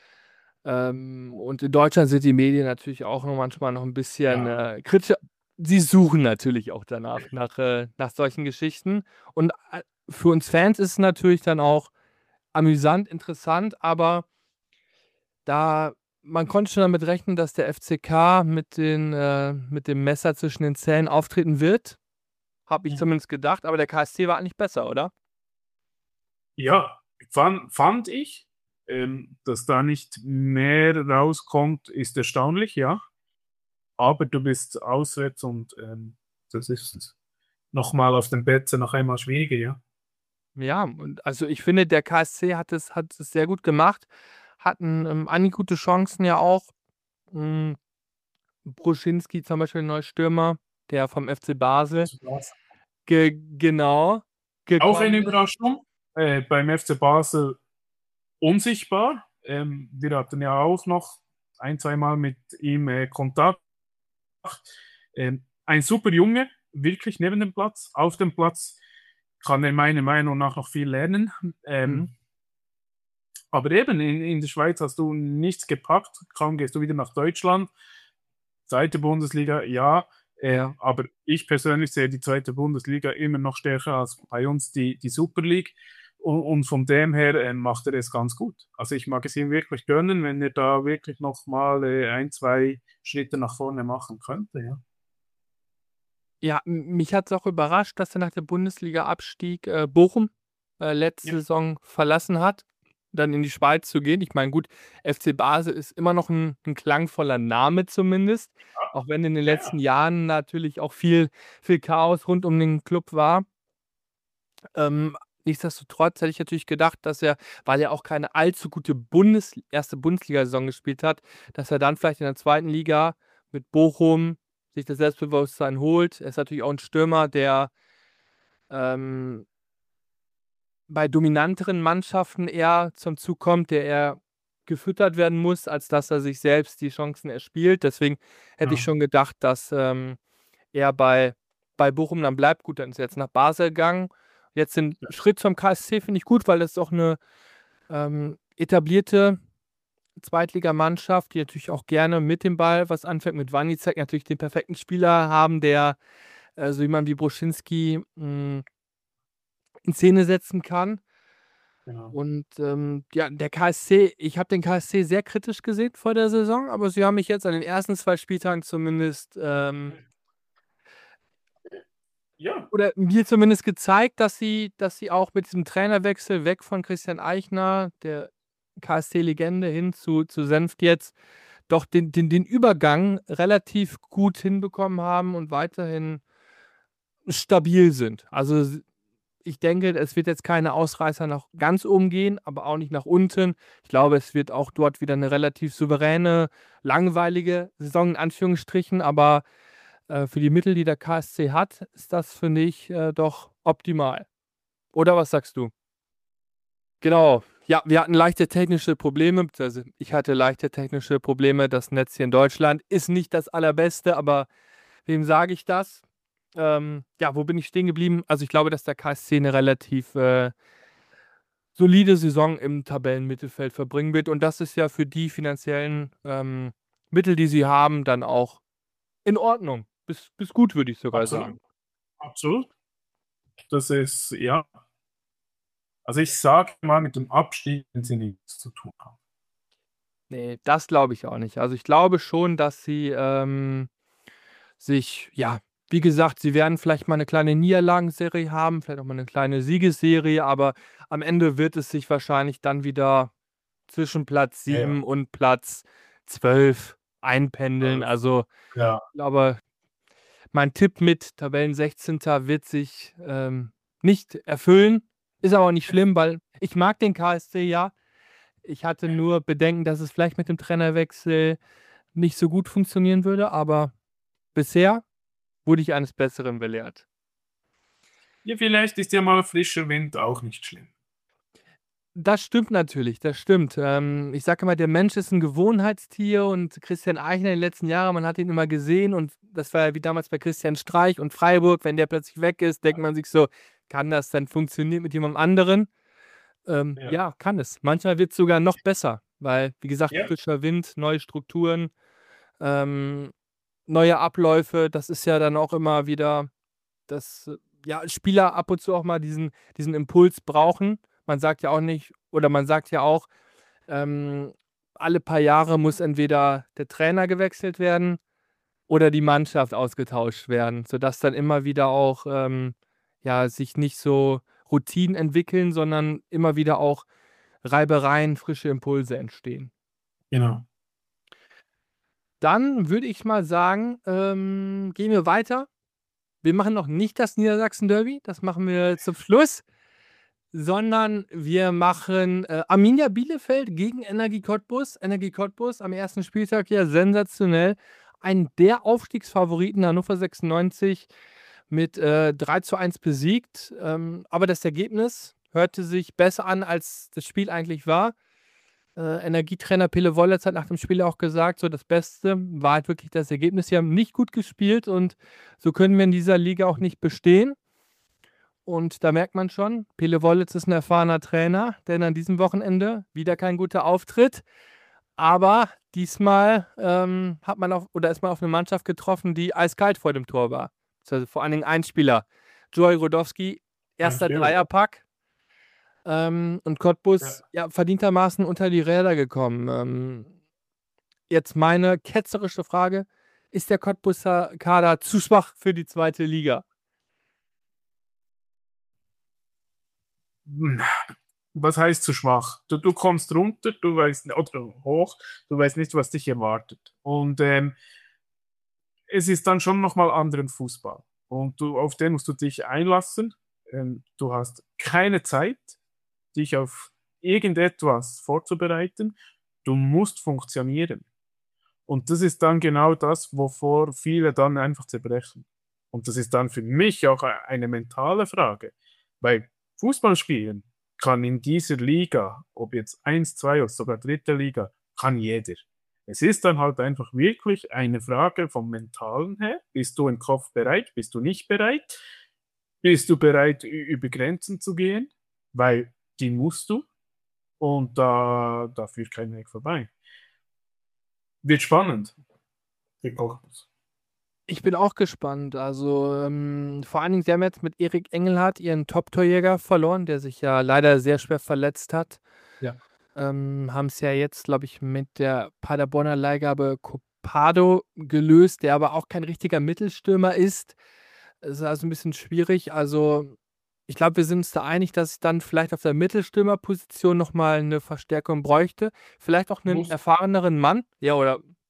Ähm, und in Deutschland sind die Medien natürlich auch noch manchmal noch ein bisschen Ja. äh, kritischer. Sie suchen natürlich auch danach, nach, äh, nach solchen Geschichten. Und äh, für uns Fans ist es natürlich dann auch amüsant, interessant, aber da man konnte schon damit rechnen, dass der F C K mit, den, äh, mit dem Messer zwischen den Zähnen auftreten wird. Habe ich zumindest gedacht, aber der K S C war eigentlich besser, oder? Ja, fand, fand ich, ähm, dass da nicht mehr rauskommt, ist erstaunlich, ja. Aber du bist auswärts und ähm, das ist nochmal auf dem Betze noch einmal schwieriger, ja. Ja, und also ich finde, der K S C hat es, hat es sehr gut gemacht, hatten ähm, einige gute Chancen ja auch. Hm, Bruschinski zum Beispiel, ein neuer Stürmer, der vom F C Basel, ge genau, Auch eine gekommen ist. Überraschung. Äh, beim F C Basel unsichtbar. Ähm, wir hatten ja auch noch ein, zwei Mal mit ihm äh, Kontakt. Ähm, ein super Junge, wirklich neben dem Platz. Auf dem Platz kann er meiner Meinung nach noch viel lernen. Ähm, Mhm. Aber eben, in, in der Schweiz hast du nichts gepackt. Kaum gehst du wieder nach Deutschland. Zweite Bundesliga, ja. Äh, Ja. aber ich persönlich sehe die zweite Bundesliga immer noch stärker als bei uns die, die Super League. Und, und von dem her äh, macht er es ganz gut. Also ich mag es ihm wirklich gönnen, wenn er da wirklich noch mal äh, ein, zwei Schritte nach vorne machen könnte. Ja, Ja, m- mich hat es auch überrascht, dass er nach dem Bundesliga-Abstieg äh, Bochum äh, letzte Ja. Saison verlassen hat, dann in die Schweiz zu gehen. Ich meine, gut, F C Basel ist immer noch ein, ein klangvoller Name zumindest, auch wenn in den Ja, letzten Jahren natürlich auch viel, viel Chaos rund um den Club war. Ähm, nichtsdestotrotz hätte ich natürlich gedacht, dass er, weil er auch keine allzu gute Bundes erste Bundesliga-Saison gespielt hat, dass er dann vielleicht in der zweiten Liga mit Bochum sich das Selbstbewusstsein holt. Er ist natürlich auch ein Stürmer, der ähm, bei dominanteren Mannschaften eher zum Zug kommt, der eher gefüttert werden muss, als dass er sich selbst die Chancen erspielt. Deswegen hätte ich ja. schon gedacht, dass ähm, er bei, bei Bochum dann bleibt. Gut, dann ist er jetzt nach Basel gegangen. Jetzt den Schritt zum K S C finde ich gut, weil das ist auch eine ähm, etablierte Zweitligamannschaft, die natürlich auch gerne mit dem Ball was anfängt. Mit Wanizek natürlich den perfekten Spieler haben, der äh, so jemand wie Bruschinski mh, in Szene setzen kann. Genau. Und ähm, ja, der K S C, ich habe den K S C sehr kritisch gesehen vor der Saison, aber sie haben mich jetzt an den ersten zwei Spieltagen zumindest ähm, Ja, oder mir zumindest gezeigt, dass sie, dass sie auch mit diesem Trainerwechsel weg von Christian Eichner, der K S C-Legende, hin zu, zu Senft jetzt, doch den, den, den Übergang relativ gut hinbekommen haben und weiterhin stabil sind. Also ich denke, es wird jetzt keine Ausreißer nach ganz oben gehen, aber auch nicht nach unten. Ich glaube, es wird auch dort wieder eine relativ souveräne, langweilige Saison in Anführungsstrichen, aber äh, für die Mittel, die der K S C hat, ist das, finde ich, äh, doch optimal. Oder was sagst du? Genau. Ja, wir hatten leichte technische Probleme, also ich hatte leichte technische Probleme. Das Netz hier in Deutschland ist nicht das allerbeste, aber wem sage ich das? Ähm, ja, wo bin ich stehen geblieben? Also ich glaube, dass der K S C eine relativ äh, solide Saison im Tabellenmittelfeld verbringen wird. Und das ist ja für die finanziellen ähm, Mittel, die sie haben, dann auch in Ordnung. Bis, bis gut, würde ich sogar Absolut. sagen. Absolut. Das ist, ja. Also ich sage mal, mit dem Abstieg wenn sie nichts zu tun haben. Nee, das glaube ich auch nicht. Also ich glaube schon, dass sie ähm, sich, ja, wie gesagt, sie werden vielleicht mal eine kleine Niederlagenserie haben, vielleicht auch mal eine kleine Siegesserie, aber am Ende wird es sich wahrscheinlich dann wieder zwischen Platz Ja, ja. sieben und Platz zwölf einpendeln. Also Ja, ich glaube, mein Tipp mit Tabellen sechzehnter wird sich ähm, nicht erfüllen. Ist aber auch nicht schlimm, weil ich mag den K S C ja. Ich hatte nur Bedenken, dass es vielleicht mit dem Trainerwechsel nicht so gut funktionieren würde, aber bisher wurde ich eines Besseren belehrt. ja, vielleicht ist ja mal frischer Wind auch nicht schlimm. Das stimmt natürlich, das stimmt. Ähm, ich sage immer, der Mensch ist ein Gewohnheitstier und Christian Eichner in den letzten Jahren, man hat ihn immer gesehen und das war ja wie damals bei Christian Streich und Freiburg, wenn der plötzlich weg ist, denkt man sich so, kann das dann funktionieren mit jemandem anderen? Ähm, Ja. ja, kann es. Manchmal wird es sogar noch besser, weil, wie gesagt, Ja. frischer Wind, neue Strukturen, ähm, neue Abläufe, das ist ja dann auch immer wieder, dass äh, ja, Spieler ab und zu auch mal diesen, diesen Impuls brauchen. Man sagt ja auch nicht, oder man sagt ja auch, ähm, alle paar Jahre muss entweder der Trainer gewechselt werden oder die Mannschaft ausgetauscht werden, sodass dann immer wieder auch ähm, ja, sich nicht so Routinen entwickeln, sondern immer wieder auch Reibereien, frische Impulse entstehen. Genau. Dann würde ich mal sagen, ähm, gehen wir weiter. Wir machen noch nicht das Niedersachsen-Derby, das machen wir zum Schluss, sondern wir machen äh, Arminia Bielefeld gegen Energie Cottbus. Energie Cottbus am ersten Spieltag ja sensationell. Ein der Aufstiegsfavoriten Hannover sechsundneunzig mit äh, drei zu eins besiegt. Ähm, aber das Ergebnis hörte sich besser an, als das Spiel eigentlich war. Äh, Energietrainer Pele Wollitz hat nach dem Spiel auch gesagt, so das Beste war halt wirklich das Ergebnis. Sie haben nicht gut gespielt und so können wir in dieser Liga auch nicht bestehen. Und da merkt man schon, Pele Wollitz ist ein erfahrener Trainer, denn an diesem Wochenende wieder kein guter Auftritt. Aber diesmal ähm, hat man auf, oder ist man auf eine Mannschaft getroffen, die eiskalt vor dem Tor war. Also vor allen Dingen ein Spieler, Joey Rodowski, erster Ein Spieler. Dreierpack. Ähm, und Cottbus ja. ja verdientermaßen unter die Räder gekommen. Ähm, jetzt meine ketzerische Frage: Ist der Cottbuser Kader zu schwach für die zweite Liga? Was heißt zu schwach? Du, du kommst runter, du weißt, oder hoch, du weißt nicht, was dich erwartet. Und ähm, es ist dann schon nochmal anderen Fußball. Und du, auf den musst du dich einlassen. Ähm, du hast keine Zeit, dich auf irgendetwas vorzubereiten. Du musst funktionieren. Und das ist dann genau das, wovor viele dann einfach zerbrechen. Und das ist dann für mich auch eine mentale Frage. Weil Fußballspielen kann in dieser Liga, ob jetzt eins, zwei oder sogar dritte Liga, kann jeder. Es ist dann halt einfach wirklich eine Frage vom Mentalen her. Bist du im Kopf bereit? Bist du nicht bereit? Bist du bereit, über Grenzen zu gehen? Weil die musst du. Und da, da führt kein Weg vorbei. Wird spannend. Ich bin auch gespannt. Also ähm, vor allen Dingen, sie haben jetzt mit Erik Engelhardt ihren Top-Torjäger verloren, der sich ja leider sehr schwer verletzt hat. Ja. Ähm, haben es ja jetzt, glaube ich, mit der Paderborner Leihgabe Copado gelöst, der aber auch kein richtiger Mittelstürmer ist. Es ist also ein bisschen schwierig. Also ich glaube, wir sind uns da einig, dass ich dann vielleicht auf der Mittelstürmerposition nochmal eine Verstärkung bräuchte. Vielleicht auch einen Muss. erfahreneren Mann. Ja, oder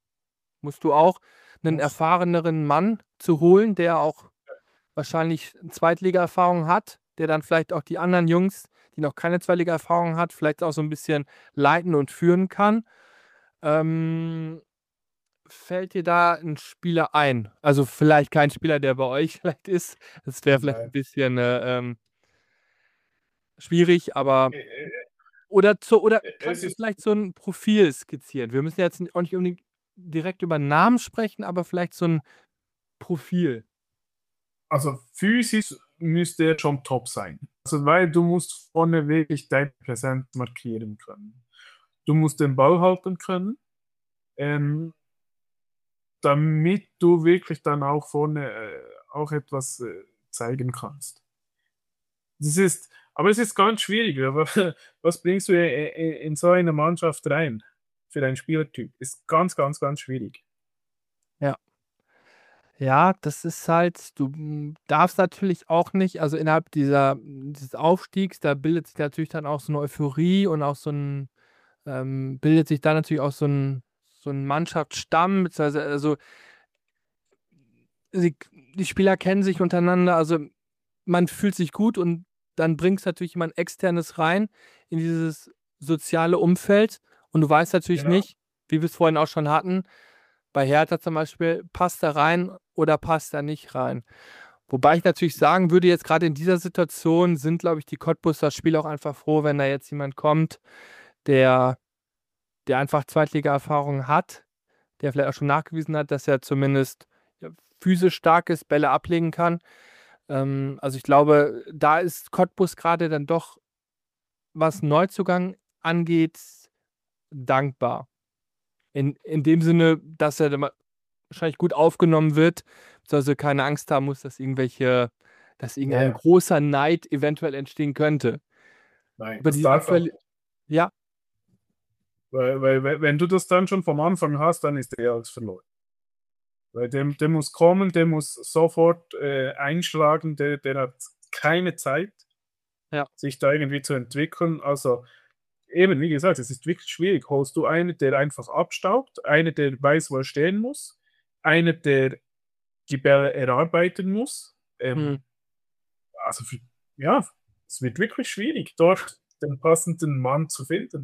musst du auch einen Muss. erfahreneren Mann zu holen, der auch wahrscheinlich Zweitliga-Erfahrung hat, der dann vielleicht auch die anderen Jungs, die noch keine Zweitliga-Erfahrung hat, vielleicht auch so ein bisschen leiten und führen kann. Ähm, fällt dir da ein Spieler ein? Also vielleicht kein Spieler, der bei euch vielleicht ist. Das wäre vielleicht ein Nein. bisschen äh, ähm, schwierig, aber Äh, äh, oder zu, oder Es kannst du ist, vielleicht so ein Profil skizzieren? Wir müssen jetzt auch nicht unbedingt direkt über Namen sprechen, aber vielleicht so ein Profil. also physisch müsste er schon top sein. Also weil du musst vorne wirklich deine Präsenz markieren können. Du musst den Ball halten können, ähm, damit du wirklich dann auch vorne äh, auch etwas äh, zeigen kannst. Das ist, aber es ist ganz schwierig. Aber was bringst du äh, äh, in so eine Mannschaft rein für einen Spielertyp? Ist ganz, ganz, ganz schwierig. Ja. Ja, das ist halt, du mm, darfst natürlich auch nicht, also innerhalb dieser, dieses Aufstiegs, da bildet sich natürlich dann auch so eine Euphorie und auch so ein, ähm, bildet sich dann natürlich auch so ein, so ein Mannschaftsstamm, beziehungsweise, also sie, die Spieler kennen sich untereinander, also man fühlt sich gut und dann bringst natürlich jemand Externes rein in dieses soziale Umfeld und du weißt natürlich Genau. nicht, wie wir es vorhin auch schon hatten, bei Hertha zum Beispiel, passt er rein oder passt er nicht rein. Wobei ich natürlich sagen würde, jetzt gerade in dieser Situation sind, glaube ich, die Cottbusser Spieler auch einfach froh, wenn da jetzt jemand kommt, der, der einfach Zweitliga-Erfahrung hat, der vielleicht auch schon nachgewiesen hat, dass er zumindest ja, physisch stark ist, Bälle ablegen kann. Ähm, also ich glaube, da ist Cottbus gerade dann doch, was Neuzugang angeht, dankbar. In, in dem Sinne, dass er dann mal wahrscheinlich gut aufgenommen wird, also keine Angst haben muss, dass irgendwelche, dass irgendein Ja, großer Neid eventuell entstehen könnte. nein, Aber das die darf auch aktuelle, nicht. ja, Weil, weil, weil, wenn du das dann schon vom Anfang hast, dann ist der alles verloren. Weil der, der muss kommen, der muss sofort äh, einschlagen, der, der hat keine Zeit, ja, sich da irgendwie zu entwickeln. Also eben, wie gesagt, es ist wirklich schwierig. Holst du einen, der einfach abstaubt, einen, der weiß, wo er stehen muss, einen, der die Bälle erarbeiten muss. hm, Ähm, also für, ja, es wird wirklich schwierig, dort den passenden Mann zu finden.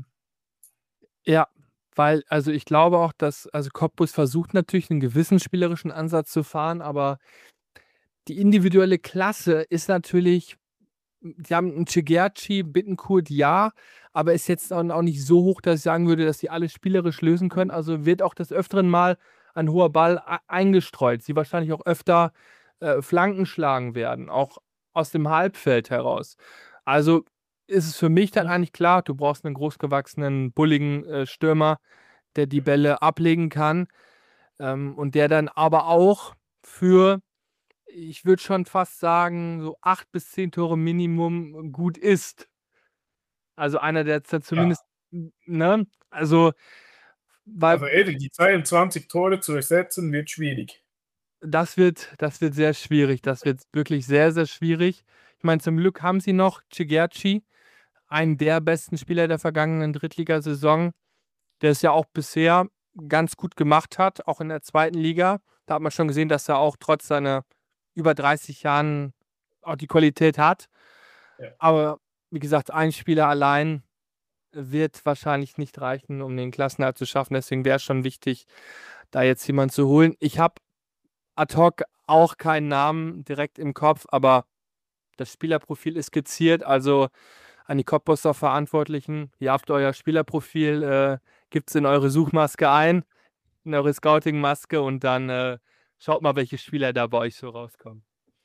ja, weil, also ich glaube auch, dass, also Cottbus versucht natürlich einen gewissen spielerischen Ansatz zu fahren, aber die individuelle Klasse ist natürlich, die haben einen Cigerci, Bittencourt, ja, aber ist jetzt auch auch nicht so hoch, dass ich sagen würde, dass sie alles spielerisch lösen können. Also wird auch des Öfteren mal ein hoher Ball e eingestreut. Sie wahrscheinlich auch öfter äh, Flanken schlagen werden, auch aus dem Halbfeld heraus. Also ist es für mich dann eigentlich klar, du brauchst einen großgewachsenen, bulligen äh, Stürmer, der die Bälle ablegen kann ähm, und der dann aber auch für, ich würde schon fast sagen, so acht bis zehn Tore Minimum gut ist. Also einer, der jetzt dann Ja, zumindest, ne, also, weil also eben, die zweiundzwanzig Tore zu ersetzen, wird schwierig. das wird, das wird sehr schwierig. Das wird wirklich sehr, sehr schwierig. Ich meine, zum Glück haben sie noch Cigerci, einen der besten Spieler der vergangenen Drittligasaison, der es ja auch bisher ganz gut gemacht hat, auch in der zweiten Liga. Da hat man schon gesehen, dass er auch trotz seiner über dreißig Jahren auch die Qualität hat. Ja. Aber wie gesagt, ein Spieler allein wird wahrscheinlich nicht reichen, um den Klassenerhalt zu schaffen. Deswegen wäre es schon wichtig, da jetzt jemanden zu holen. Ich habe ad hoc auch keinen Namen direkt im Kopf, aber das Spielerprofil ist skizziert. Also an die Cottbusser Verantwortlichen, ihr habt euer Spielerprofil, äh, gibt es in eure Suchmaske ein, in eure Scouting-Maske und dann äh, schaut mal, welche Spieler da bei euch so rauskommen.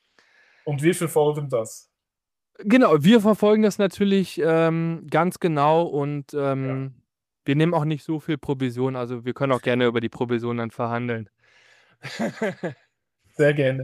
Und wir verfolgen das. Genau, wir verfolgen das natürlich ähm, ganz genau und Ja, ähm, wir nehmen auch nicht so viel Provision, also wir können auch gerne über die Provision dann verhandeln. sehr gerne.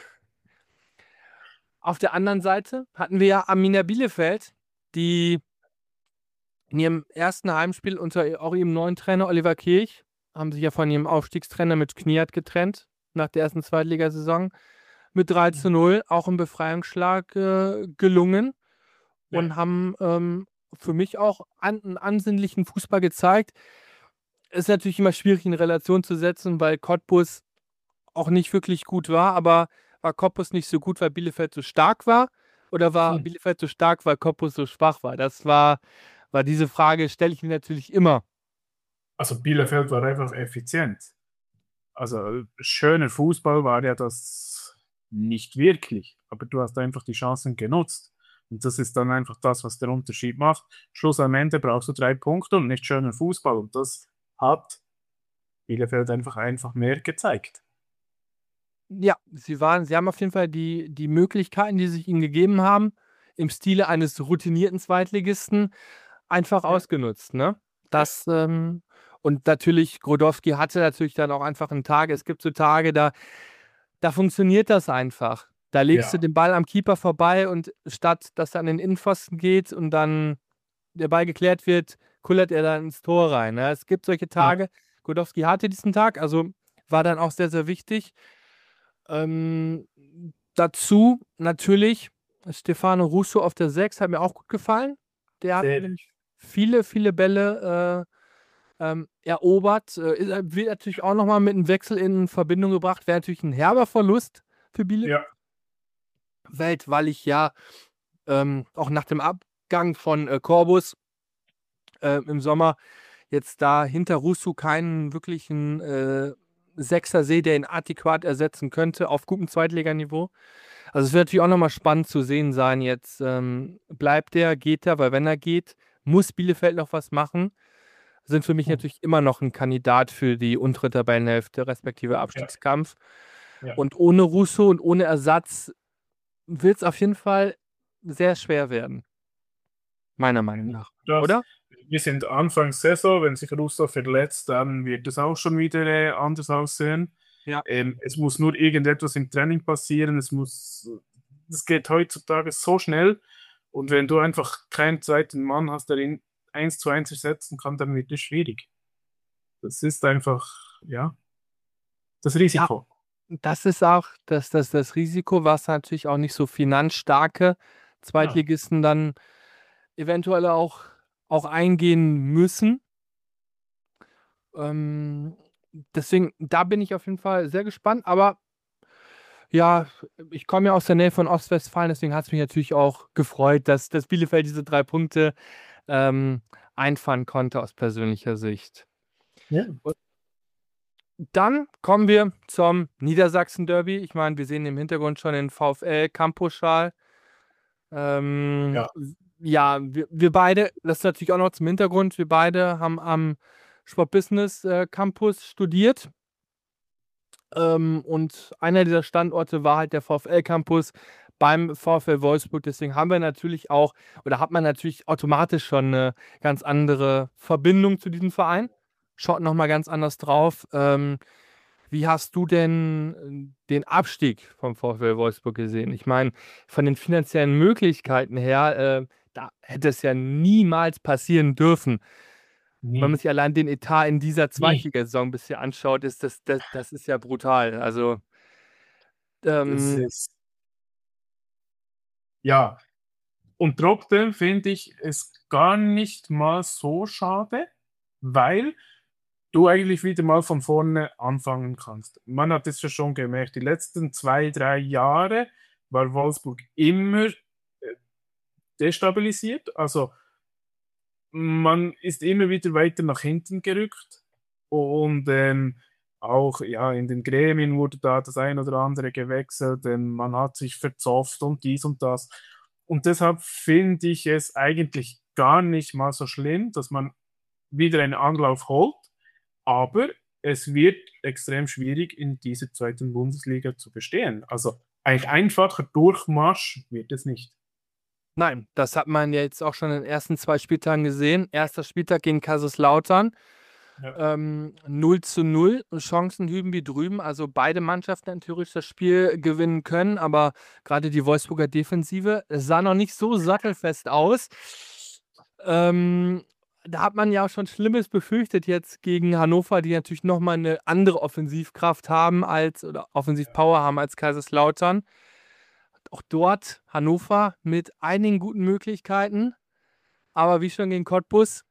Auf der anderen Seite hatten wir ja Arminia Bielefeld, die in ihrem ersten Heimspiel unter auch ihrem neuen Trainer Oliver Kirch, haben sich ja von ihrem Aufstiegstrainer mit Kniat getrennt, nach der ersten Zweitligasaison, mit drei zu null, auch im Befreiungsschlag äh, gelungen und Ja. haben ähm, für mich auch an, einen ansehnlichen Fußball gezeigt. ist natürlich immer schwierig in Relation zu setzen, weil Cottbus auch nicht wirklich gut war, aber war Cottbus nicht so gut, weil Bielefeld so stark war? Oder war Hm. Bielefeld so stark, weil Cottbus so schwach war? Das war, war diese Frage, stelle ich mir natürlich immer. Also Bielefeld war einfach effizient. Also schöner Fußball war ja das nicht wirklich, aber du hast einfach die Chancen genutzt. Und das ist dann einfach das, was der Unterschied macht. Schluss am Ende brauchst du drei Punkte und nicht schöner Fußball. Und das hat Bielefeld einfach einfach mehr gezeigt. Ja, sie waren, sie haben auf jeden Fall die, die Möglichkeiten, die sich ihnen gegeben haben, im Stile eines routinierten Zweitligisten einfach Ja. ausgenutzt, ne? Das, ähm, und natürlich, Grodowski hatte natürlich dann auch einfach einen Tag. Es gibt so Tage, da, da funktioniert das einfach. Da legst du Ja. den Ball am Keeper vorbei und statt dass er an den Innenpfosten geht und dann der Ball geklärt wird, kullert er dann ins Tor rein. Ne? Es gibt solche Tage. Grodowski hatte diesen Tag, also war dann auch sehr, sehr wichtig. Ähm, dazu natürlich Stefano Russo auf der sechs, hat mir auch gut gefallen. Der hat Sehr. nämlich viele, viele Bälle äh, ähm, erobert. Äh, ist- wird natürlich auch nochmal mit einem Wechsel in Verbindung gebracht. Wäre natürlich ein herber Verlust für Bielefeld, Ja. weil ich ja ähm, auch nach dem Abgang von äh, Corbus äh, im Sommer jetzt da hinter Russo keinen wirklichen äh, Sechser sehe, der ihn adäquat ersetzen könnte auf gutem Zweitliganiveau. Also es wird natürlich auch nochmal spannend zu sehen sein jetzt. Ähm, bleibt der, geht er, weil wenn er geht, muss Bielefeld noch was machen. Sind für mich Hm. natürlich immer noch ein Kandidat für die untere Tabellenhälfte, respektive Abstiegskampf. Ja. Und ohne Russo und ohne Ersatz wird es auf jeden Fall sehr schwer werden. Meiner Meinung nach. Das, Oder? wir sind Anfang Saison, wenn sich Russo verletzt, dann wird es auch schon wieder äh, anders aussehen. Ja. Ähm, es muss nur irgendetwas im Training passieren. Es muss, es geht heutzutage so schnell. Und wenn du einfach keinen zweiten Mann hast, der ihn eins zu eins ersetzen kann, dann wird es schwierig. Das ist einfach, ja, das Risiko. Das ist auch das, das, das Risiko, was natürlich auch nicht so finanzstarke Zweitligisten dann eventuell auch, auch eingehen müssen. Ähm, deswegen, da bin ich auf jeden Fall sehr gespannt. Aber ja, ich komme ja aus der Nähe von Ostwestfalen, deswegen hat es mich natürlich auch gefreut, dass, dass Bielefeld diese drei Punkte ähm, einfahren konnte aus persönlicher Sicht. Ja. Dann kommen wir zum Niedersachsen-Derby. Ich meine, wir sehen im Hintergrund schon den VfL-Campus-Schal. Ähm, Ja. ja, wir, wir beide, das ist natürlich auch noch zum Hintergrund, wir beide haben am Sport-Business äh, Campus studiert. Ähm, und einer dieser Standorte war halt der VfL-Campus beim VfL Wolfsburg. Deswegen haben wir natürlich auch, oder hat man natürlich automatisch schon eine ganz andere Verbindung zu diesem Verein. Schaut nochmal ganz anders drauf. Ähm, wie hast du denn äh, den Abstieg vom VfL Wolfsburg gesehen? Ich meine, von den finanziellen Möglichkeiten her, äh, da hätte es ja niemals passieren dürfen. Nie. Wenn man sich allein den Etat in dieser Nie. Zweitligasaison bisher anschaut, ist das, das, das ist ja brutal. Also, Das ähm, ist, ja. Und trotzdem finde ich es gar nicht mal so schade, weil du eigentlich wieder mal von vorne anfangen kannst. Man hat es ja schon gemerkt, die letzten zwei, drei Jahre war Wolfsburg immer äh, destabilisiert. Also man ist immer wieder weiter nach hinten gerückt und ähm, auch ja, in den Gremien wurde da das ein oder andere gewechselt, denn man hat sich verzofft und dies und das. Und deshalb finde ich es eigentlich gar nicht mal so schlimm, dass man wieder einen Anlauf holt, aber es wird extrem schwierig, in dieser zweiten Bundesliga zu bestehen. Also ein einfacher Durchmarsch wird es nicht. nein, das hat man ja jetzt auch schon in den ersten zwei Spieltagen gesehen. Erster Spieltag gegen Kaiserslautern. Ja. Ähm, null zu null, Chancen hüben wie drüben. Also beide Mannschaften hätten theoretisch das Spiel gewinnen können, aber gerade die Wolfsburger Defensive sah noch nicht so sattelfest aus. Ähm, da hat man ja auch schon Schlimmes befürchtet jetzt gegen Hannover, die natürlich nochmal eine andere Offensivkraft haben als, oder Offensivpower haben als Kaiserslautern. Auch dort Hannover mit einigen guten Möglichkeiten, aber wie schon gegen Cottbus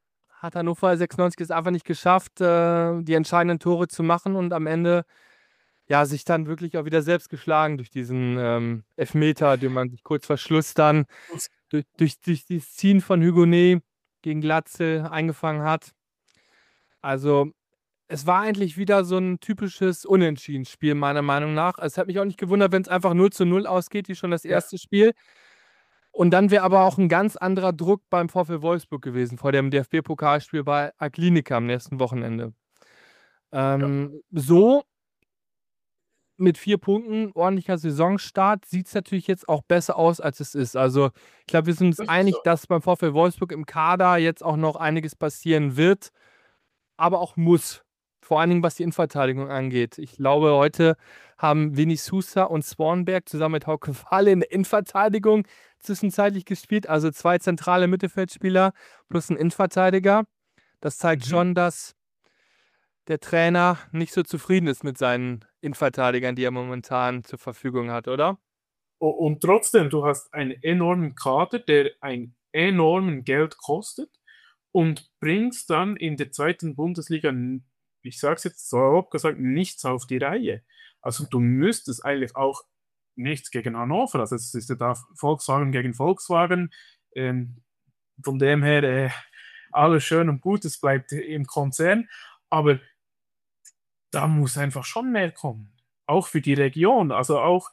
hat Hannover sechsundneunzig es einfach nicht geschafft, äh, die entscheidenden Tore zu machen und am Ende ja, sich dann wirklich auch wieder selbst geschlagen durch diesen ähm, Elfmeter, den man sich kurz vor Schluss dann durch, durch, durch das Ziehen von Hugonet gegen Glatzel eingefangen hat. Also es war eigentlich wieder so ein typisches Unentschieden-Spiel, meiner Meinung nach. Es hat mich auch nicht gewundert, wenn es einfach null zu null ausgeht, wie schon das Ja. erste Spiel. Und dann wäre aber auch ein ganz anderer Druck beim VfL Wolfsburg gewesen, vor dem D F B-Pokalspiel bei Aglinica am nächsten Wochenende. Ähm, So mit vier Punkten, ordentlicher Saisonstart, sieht es natürlich jetzt auch besser aus, als es ist. Also ich glaube, wir sind uns Das ist einig, so. dass beim VfL Wolfsburg im Kader jetzt auch noch einiges passieren wird, aber auch muss. Vor allen Dingen, was die Innenverteidigung angeht. Ich glaube, heute haben Vinny Sousa und Swanberg zusammen mit Hauke Wahle in der Innenverteidigung zwischenzeitlich gespielt. Also zwei zentrale Mittelfeldspieler plus ein Innenverteidiger. Das zeigt Mhm. schon, dass der Trainer nicht so zufrieden ist mit seinen Innenverteidigern, die er momentan zur Verfügung hat, oder? O- Und trotzdem, du hast einen enormen Kader, der ein enormen Geld kostet und bringst dann in der zweiten Bundesliga, n- ich sage es jetzt salopp gesagt, nichts auf die Reihe. Also du müsstest eigentlich auch nichts gegen Hannover, also es ist ja da Volkswagen gegen Volkswagen, ähm, von dem her äh, alles schön und gut, es bleibt im Konzern, aber da muss einfach schon mehr kommen. Auch für die Region, also auch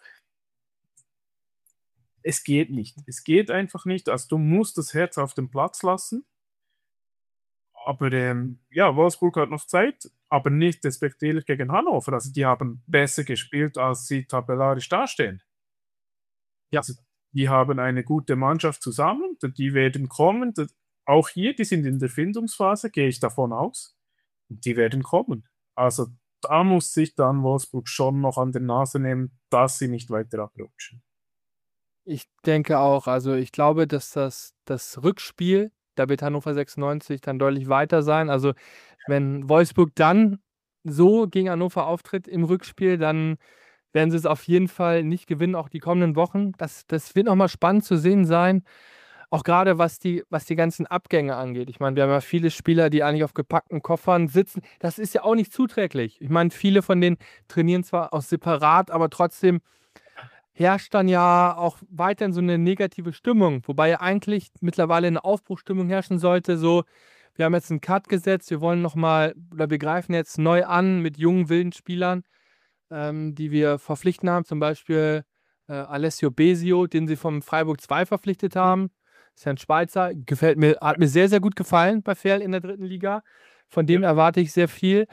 es geht nicht. Es geht einfach nicht. Also du musst das Herz auf dem Platz lassen. Aber ähm, ja, Wolfsburg hat noch Zeit, aber nicht despektierlich gegen Hannover. Also die haben besser gespielt, als sie tabellarisch dastehen. Ja. Also die haben eine gute Mannschaft zusammen, die werden kommen. Das- Auch hier, die sind in der Findungsphase, gehe ich davon aus. Und die werden kommen. Also da muss sich dann Wolfsburg schon noch an der Nase nehmen, dass sie nicht weiter abrutschen. Ich denke auch. Also ich glaube, dass das, das Rückspiel, da wird Hannover sechsundneunzig dann deutlich weiter sein. Also wenn Wolfsburg dann so gegen Hannover auftritt im Rückspiel, dann werden sie es auf jeden Fall nicht gewinnen, auch die kommenden Wochen. Das, das wird nochmal spannend zu sehen sein. Auch gerade was die, was die ganzen Abgänge angeht. Ich meine, wir haben ja viele Spieler, die eigentlich auf gepackten Koffern sitzen. Das ist ja auch nicht zuträglich. Ich meine, viele von denen trainieren zwar auch separat, aber trotzdem herrscht dann ja auch weiterhin so eine negative Stimmung, wobei ja eigentlich mittlerweile eine Aufbruchstimmung herrschen sollte, so, wir haben jetzt einen Cut gesetzt, wir wollen nochmal, oder wir greifen jetzt neu an mit jungen, wilden Spielern, ähm, die wir verpflichten haben, zum Beispiel äh, Alessio Besio, den sie vom Freiburg zwei verpflichtet haben, ist ja ein Schweizer, gefällt mir, hat mir sehr, sehr gut gefallen bei Ferl in der dritten Liga, von dem erwarte ich sehr viel.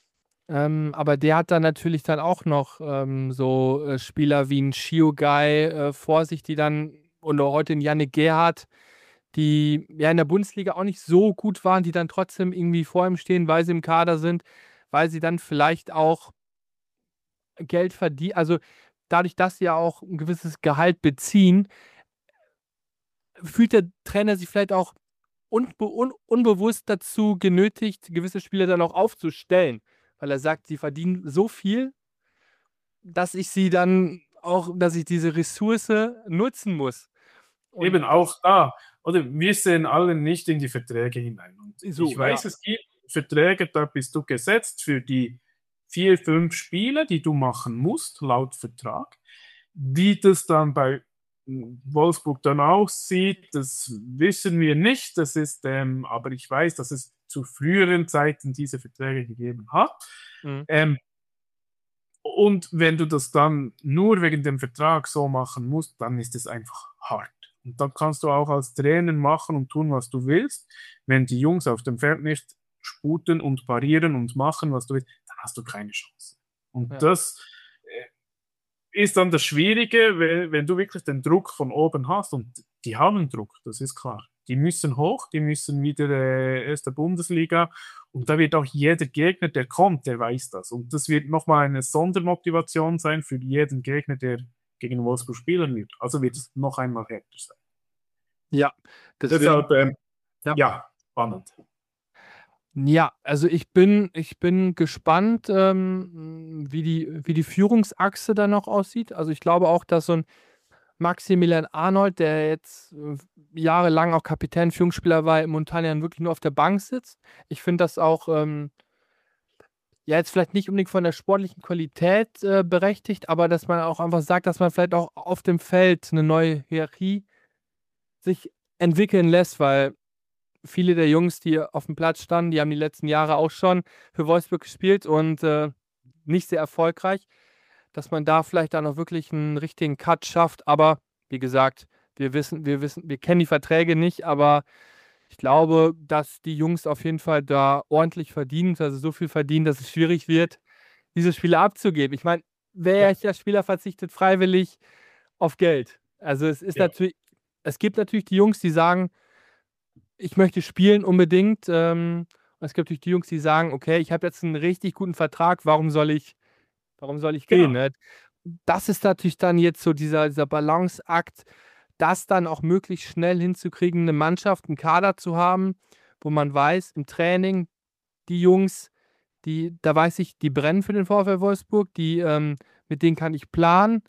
Ähm, aber der hat dann natürlich dann auch noch ähm, so äh, Spieler wie ein Shiogai äh, vor sich, die dann, oder heute ein Yannick Gerhardt, die ja in der Bundesliga auch nicht so gut waren, die dann trotzdem irgendwie vor ihm stehen, weil sie im Kader sind, weil sie dann vielleicht auch Geld verdienen, also dadurch, dass sie ja auch ein gewisses Gehalt beziehen, fühlt der Trainer sich vielleicht auch unbe un unbewusst dazu genötigt, gewisse Spieler dann auch aufzustellen, weil er sagt, sie verdienen so viel, dass ich sie dann auch, dass ich diese Ressource nutzen muss. Und Eben auch da, oder wir sehen alle nicht in die Verträge hinein. Und So, ich weiß, ja. es gibt Verträge, da bist du gesetzt für die vier, fünf Spiele, die du machen musst, laut Vertrag. Wie das dann bei Wolfsburg dann aussieht, das wissen wir nicht. Das ist, ähm, aber ich weiß, dass es zu früheren Zeiten diese Verträge gegeben hat. Mhm. Ähm, und wenn du das dann nur wegen dem Vertrag so machen musst, dann ist es einfach hart. Und dann kannst du auch als Trainer machen und tun, was du willst. Wenn die Jungs auf dem Feld nicht sputen und parieren und machen, was du willst, dann hast du keine Chance. Und Ja. das äh, ist dann das Schwierige, wenn, wenn du wirklich den Druck von oben hast. Und die haben Druck, das ist klar. Die müssen hoch, die müssen wieder äh, erste Bundesliga. Und da wird auch jeder Gegner, der kommt, der weiß das. Und das wird nochmal eine Sondermotivation sein für jeden Gegner, der gegen Wolfsburg spielen wird. Also wird es noch einmal härter sein. Ja, deswegen, Deshalb, ähm, Ja. ja. spannend. ja, also ich bin, ich bin gespannt, ähm, wie die, wie die Führungsachse dann noch aussieht. Also ich glaube auch, dass so ein Maximilian Arnold, der jetzt äh, jahrelang auch Kapitän für Jungspieler war, momentan ja wirklich nur auf der Bank sitzt. Ich finde das auch ähm, ja jetzt vielleicht nicht unbedingt von der sportlichen Qualität äh, berechtigt, aber dass man auch einfach sagt, dass man vielleicht auch auf dem Feld eine neue Hierarchie sich entwickeln lässt, weil viele der Jungs, die auf dem Platz standen, die haben die letzten Jahre auch schon für Wolfsburg gespielt und äh, nicht sehr erfolgreich, dass man da vielleicht dann auch wirklich einen richtigen Cut schafft. Aber wie gesagt, wir wissen, wir wissen, wir kennen die Verträge nicht, aber ich glaube, dass die Jungs auf jeden Fall da ordentlich verdienen, also so viel verdienen, dass es schwierig wird, diese Spieler abzugeben. Ich meine, welcher Spieler verzichtet freiwillig auf Geld? Also es ist Ja. natürlich, es gibt natürlich die Jungs, die sagen, ich möchte spielen unbedingt. Ähm, und es gibt natürlich die Jungs, die sagen, okay, ich habe jetzt einen richtig guten Vertrag, warum soll ich, warum soll ich Genau. gehen? Ne? Das ist natürlich dann jetzt so dieser, dieser Balanceakt, das dann auch möglichst schnell hinzukriegen, eine Mannschaft, einen Kader zu haben, wo man weiß, im Training, die Jungs, die, da weiß ich, die brennen für den VfL Wolfsburg, die, ähm, mit denen kann ich planen.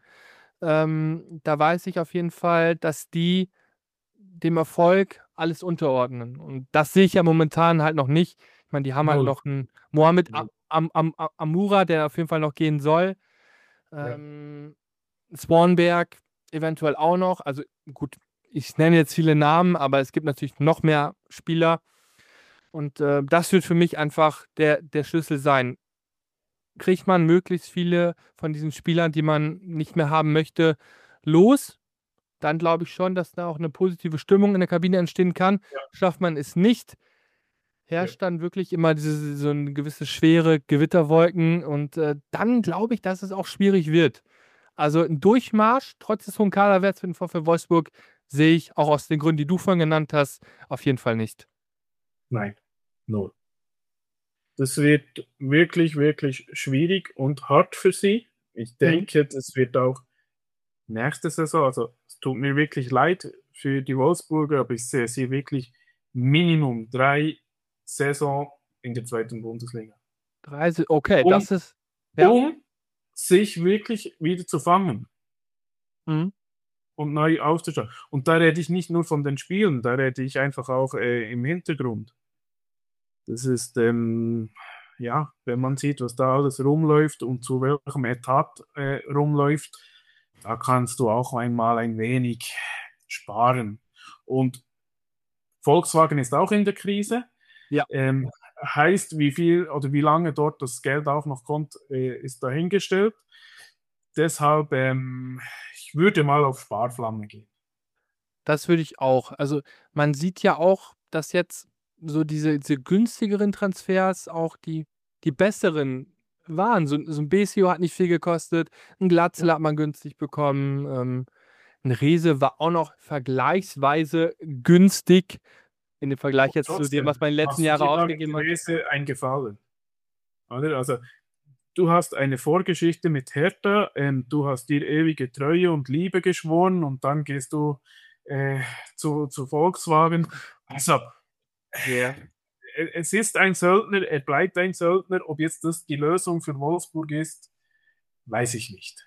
Ähm, da weiß ich auf jeden Fall, dass die dem Erfolg alles unterordnen. Und das sehe ich ja momentan halt noch nicht. Ich meine, die haben halt Null. noch einen Mohamed Null. Am, Am, Am, Amura, der auf jeden Fall noch gehen soll. Ja. Ähm, Swanberg eventuell auch noch. Also gut, ich nenne jetzt viele Namen, aber es gibt natürlich noch mehr Spieler. Und äh, das wird für mich einfach der, der Schlüssel sein. Kriegt man möglichst viele von diesen Spielern, die man nicht mehr haben möchte, los, dann glaube ich schon, dass da auch eine positive Stimmung in der Kabine entstehen kann. Ja. Schafft man es nicht, herrscht dann wirklich immer diese, so eine gewisse schwere Gewitterwolken und äh, dann glaube ich, dass es auch schwierig wird. Also ein Durchmarsch, trotz des hohen Kaderwerts für den VfL Wolfsburg, sehe ich auch aus den Gründen, die du vorhin genannt hast, auf jeden Fall nicht. Nein, null. Das wird wirklich, wirklich schwierig und hart für sie. Ich denke, das wird auch nächste Saison, also es tut mir wirklich leid für die Wolfsburger, aber ich sehe sie wirklich Minimum drei Saison in der zweiten Bundesliga. Drei, Se- okay, Um- das ist. Ja. Um sich wirklich wieder zu fangen Mhm. und neu aufzustellen. Und da rede ich nicht nur von den Spielen, da rede ich einfach auch äh, im Hintergrund. Das ist, ähm, ja, wenn man sieht, was da alles rumläuft und zu welchem Etat äh, rumläuft, da kannst du auch einmal ein wenig sparen. Und Volkswagen ist auch in der Krise. Ja. Ähm, heißt, wie viel oder wie lange dort das Geld auch noch kommt, äh, ist dahingestellt. Deshalb, ähm, ich würde mal auf Sparflamme gehen. Das würde ich auch. Also man sieht ja auch, dass jetzt so diese, diese günstigeren Transfers auch die, die besseren waren. So, so ein Besio hat nicht viel gekostet, ein Glatzel hat man günstig bekommen, ähm, ein Rese war auch noch vergleichsweise günstig in dem Vergleich jetzt zu dem, was man in den letzten Jahren ausgegeben hat. Rese ein Gefallen. Oder? Also, du hast eine Vorgeschichte mit Hertha, ähm, du hast dir ewige Treue und Liebe geschworen und dann gehst du äh, zu, zu Volkswagen. Also, Ja. es ist ein Söldner, er bleibt ein Söldner. Ob jetzt das die Lösung für Wolfsburg ist, weiß ich nicht.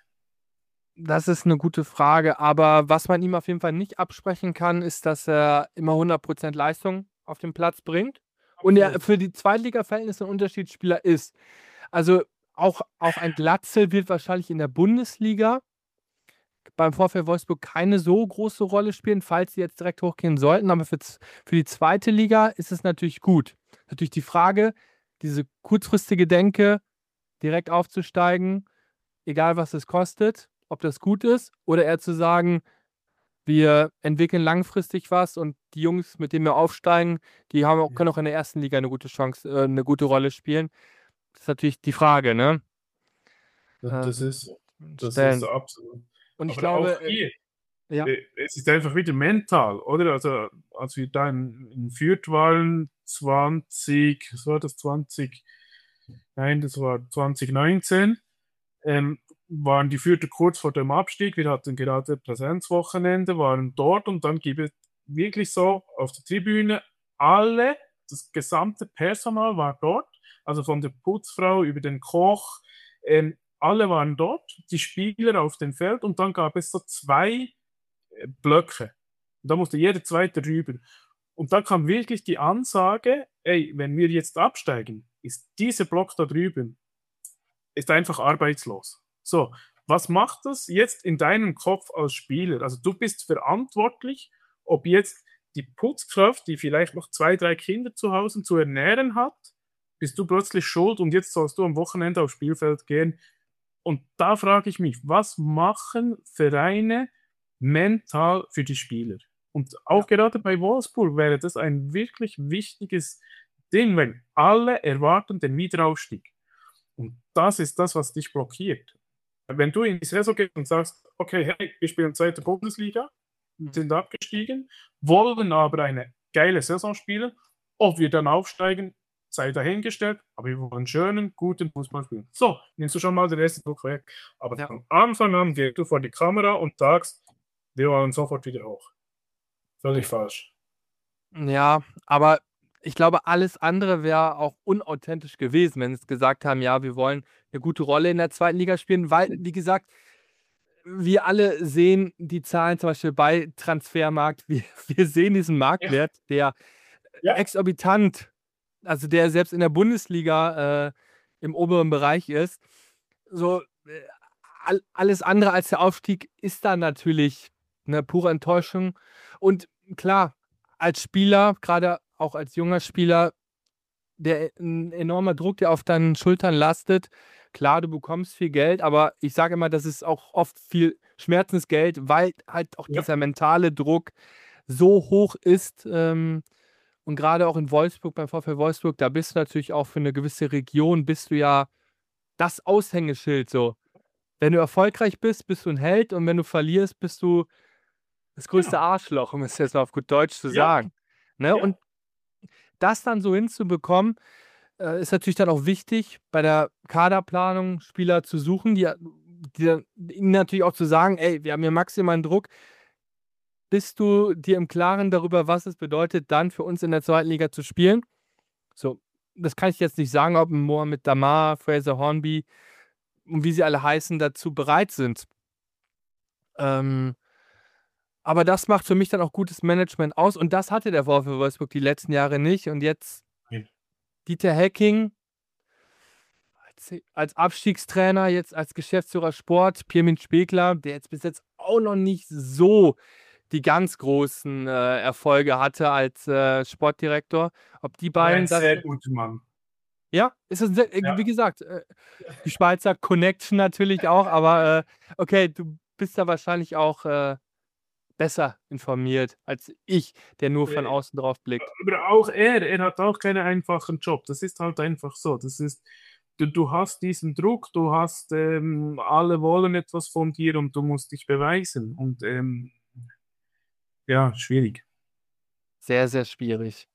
Das ist eine gute Frage, aber was man ihm auf jeden Fall nicht absprechen kann, ist, dass er immer hundert Prozent Leistung auf den Platz bringt und er für die Zweitliga-Verhältnisse ein Unterschiedsspieler ist. Also auch, auch ein Glatzel wird wahrscheinlich in der Bundesliga beim VfL Wolfsburg keine so große Rolle spielen, falls sie jetzt direkt hochgehen sollten, aber für, z- für die zweite Liga ist es natürlich gut. Natürlich die Frage, diese kurzfristige Denke, direkt aufzusteigen, egal was es kostet, ob das gut ist, oder eher zu sagen, wir entwickeln langfristig was und die Jungs, mit denen wir aufsteigen, die haben auch, können auch in der ersten Liga eine gute Chance, äh, eine gute Rolle spielen. Das ist natürlich die Frage, ne? Das Ähm, ist, das stellen. ist absolut. Und ich Aber glaube, auch äh, hier, ja. äh, es ist einfach wieder mental, oder? Also, als wir da in, in Fürth waren, zwanzig, was war das, zwanzig, nein, das war zwanzig neunzehn, ähm, waren die Fürther kurz vor dem Abstieg. Wir hatten gerade Präsenzwochenende, waren dort und dann gibt es wirklich so auf der Tribüne alle, das gesamte Personal war dort, also von der Putzfrau über den Koch, ähm, alle waren dort, die Spieler auf dem Feld und dann gab es so zwei äh, Blöcke. Und da musste jeder Zweite rüber. Und da kam wirklich die Ansage, ey, wenn wir jetzt absteigen, ist dieser Block da drüben, ist einfach arbeitslos. So, was macht das jetzt in deinem Kopf als Spieler? Also du bist verantwortlich, ob jetzt die Putzkraft, die vielleicht noch zwei, drei Kinder zu Hause zu ernähren hat, bist du plötzlich schuld und jetzt sollst du am Wochenende aufs Spielfeld gehen. Und da frage ich mich, was machen Vereine mental für die Spieler? Und auch Ja. gerade bei Wolfsburg wäre das ein wirklich wichtiges Ding, weil alle erwarten den Wiederaufstieg. Und das ist das, was dich blockiert. Wenn du in die Saison gehst und sagst, okay, hey, wir spielen zweite Bundesliga, sind abgestiegen, wollen aber eine geile Saison spielen, ob wir dann aufsteigen, sei dahingestellt, aber wir wollen schönen, guten Fußball spielen. So, nimmst du schon mal den ersten Druck weg. Aber Ja. von Anfang an gehst du vor die Kamera und sagst, wir wollen sofort wieder hoch. Völlig falsch. Ja, aber ich glaube, alles andere wäre auch unauthentisch gewesen, wenn sie gesagt haben, ja, wir wollen eine gute Rolle in der zweiten Liga spielen, weil, wie gesagt, wir alle sehen die Zahlen zum Beispiel bei Transfermarkt. Wir, wir sehen diesen Marktwert, der Ja. exorbitant, also der selbst in der Bundesliga äh, im oberen Bereich ist. So, äh, all, alles andere als der Aufstieg ist dann natürlich eine pure Enttäuschung. Und klar, als Spieler, gerade auch als junger Spieler, der ein enormer Druck, der auf deinen Schultern lastet. Klar, du bekommst viel Geld, aber ich sage immer, das ist auch oft viel Schmerzensgeld, weil halt auch Ja. dieser mentale Druck so hoch ist. Ähm, und gerade auch in Wolfsburg, beim VfL Wolfsburg, da bist du natürlich auch für eine gewisse Region, bist du ja das Aushängeschild so. Wenn du erfolgreich bist, bist du ein Held und wenn du verlierst, bist du das größte Genau. Arschloch, um es jetzt mal auf gut Deutsch zu Ja. sagen. Ne? Ja. Und das dann so hinzubekommen, äh, ist natürlich dann auch wichtig, bei der Kaderplanung Spieler zu suchen, die, die dann, ihnen natürlich auch zu sagen, ey, wir haben hier maximalen Druck. Bist du dir im Klaren darüber, was es bedeutet, dann für uns in der zweiten Liga zu spielen? So, das kann ich jetzt nicht sagen, ob Mohamed Damar, Fraser Hornby und wie sie alle heißen, dazu bereit sind. Ähm, aber das macht für mich dann auch gutes Management aus und das hatte der VfL Wolfsburg die letzten Jahre nicht und jetzt Nein. Dieter Hecking als, als Abstiegstrainer, jetzt als Geschäftsführer Sport, Pirmin Spekler, der jetzt bis jetzt auch noch nicht so die ganz großen äh, Erfolge hatte als äh, Sportdirektor. Ob die Aber beiden ein das. sehr guter Mann. Ja, ist das, äh, Ja. wie gesagt, äh, die Schweizer Connection natürlich auch, aber äh, okay, du bist da wahrscheinlich auch äh, besser informiert als ich, der nur von Äh, außen drauf blickt. Aber auch er, er hat auch keinen einfachen Job. Das ist halt einfach so. Das ist, du, du hast diesen Druck, du hast, ähm, alle wollen etwas von dir und du musst dich beweisen. Und ähm, ja, schwierig. Sehr, sehr schwierig.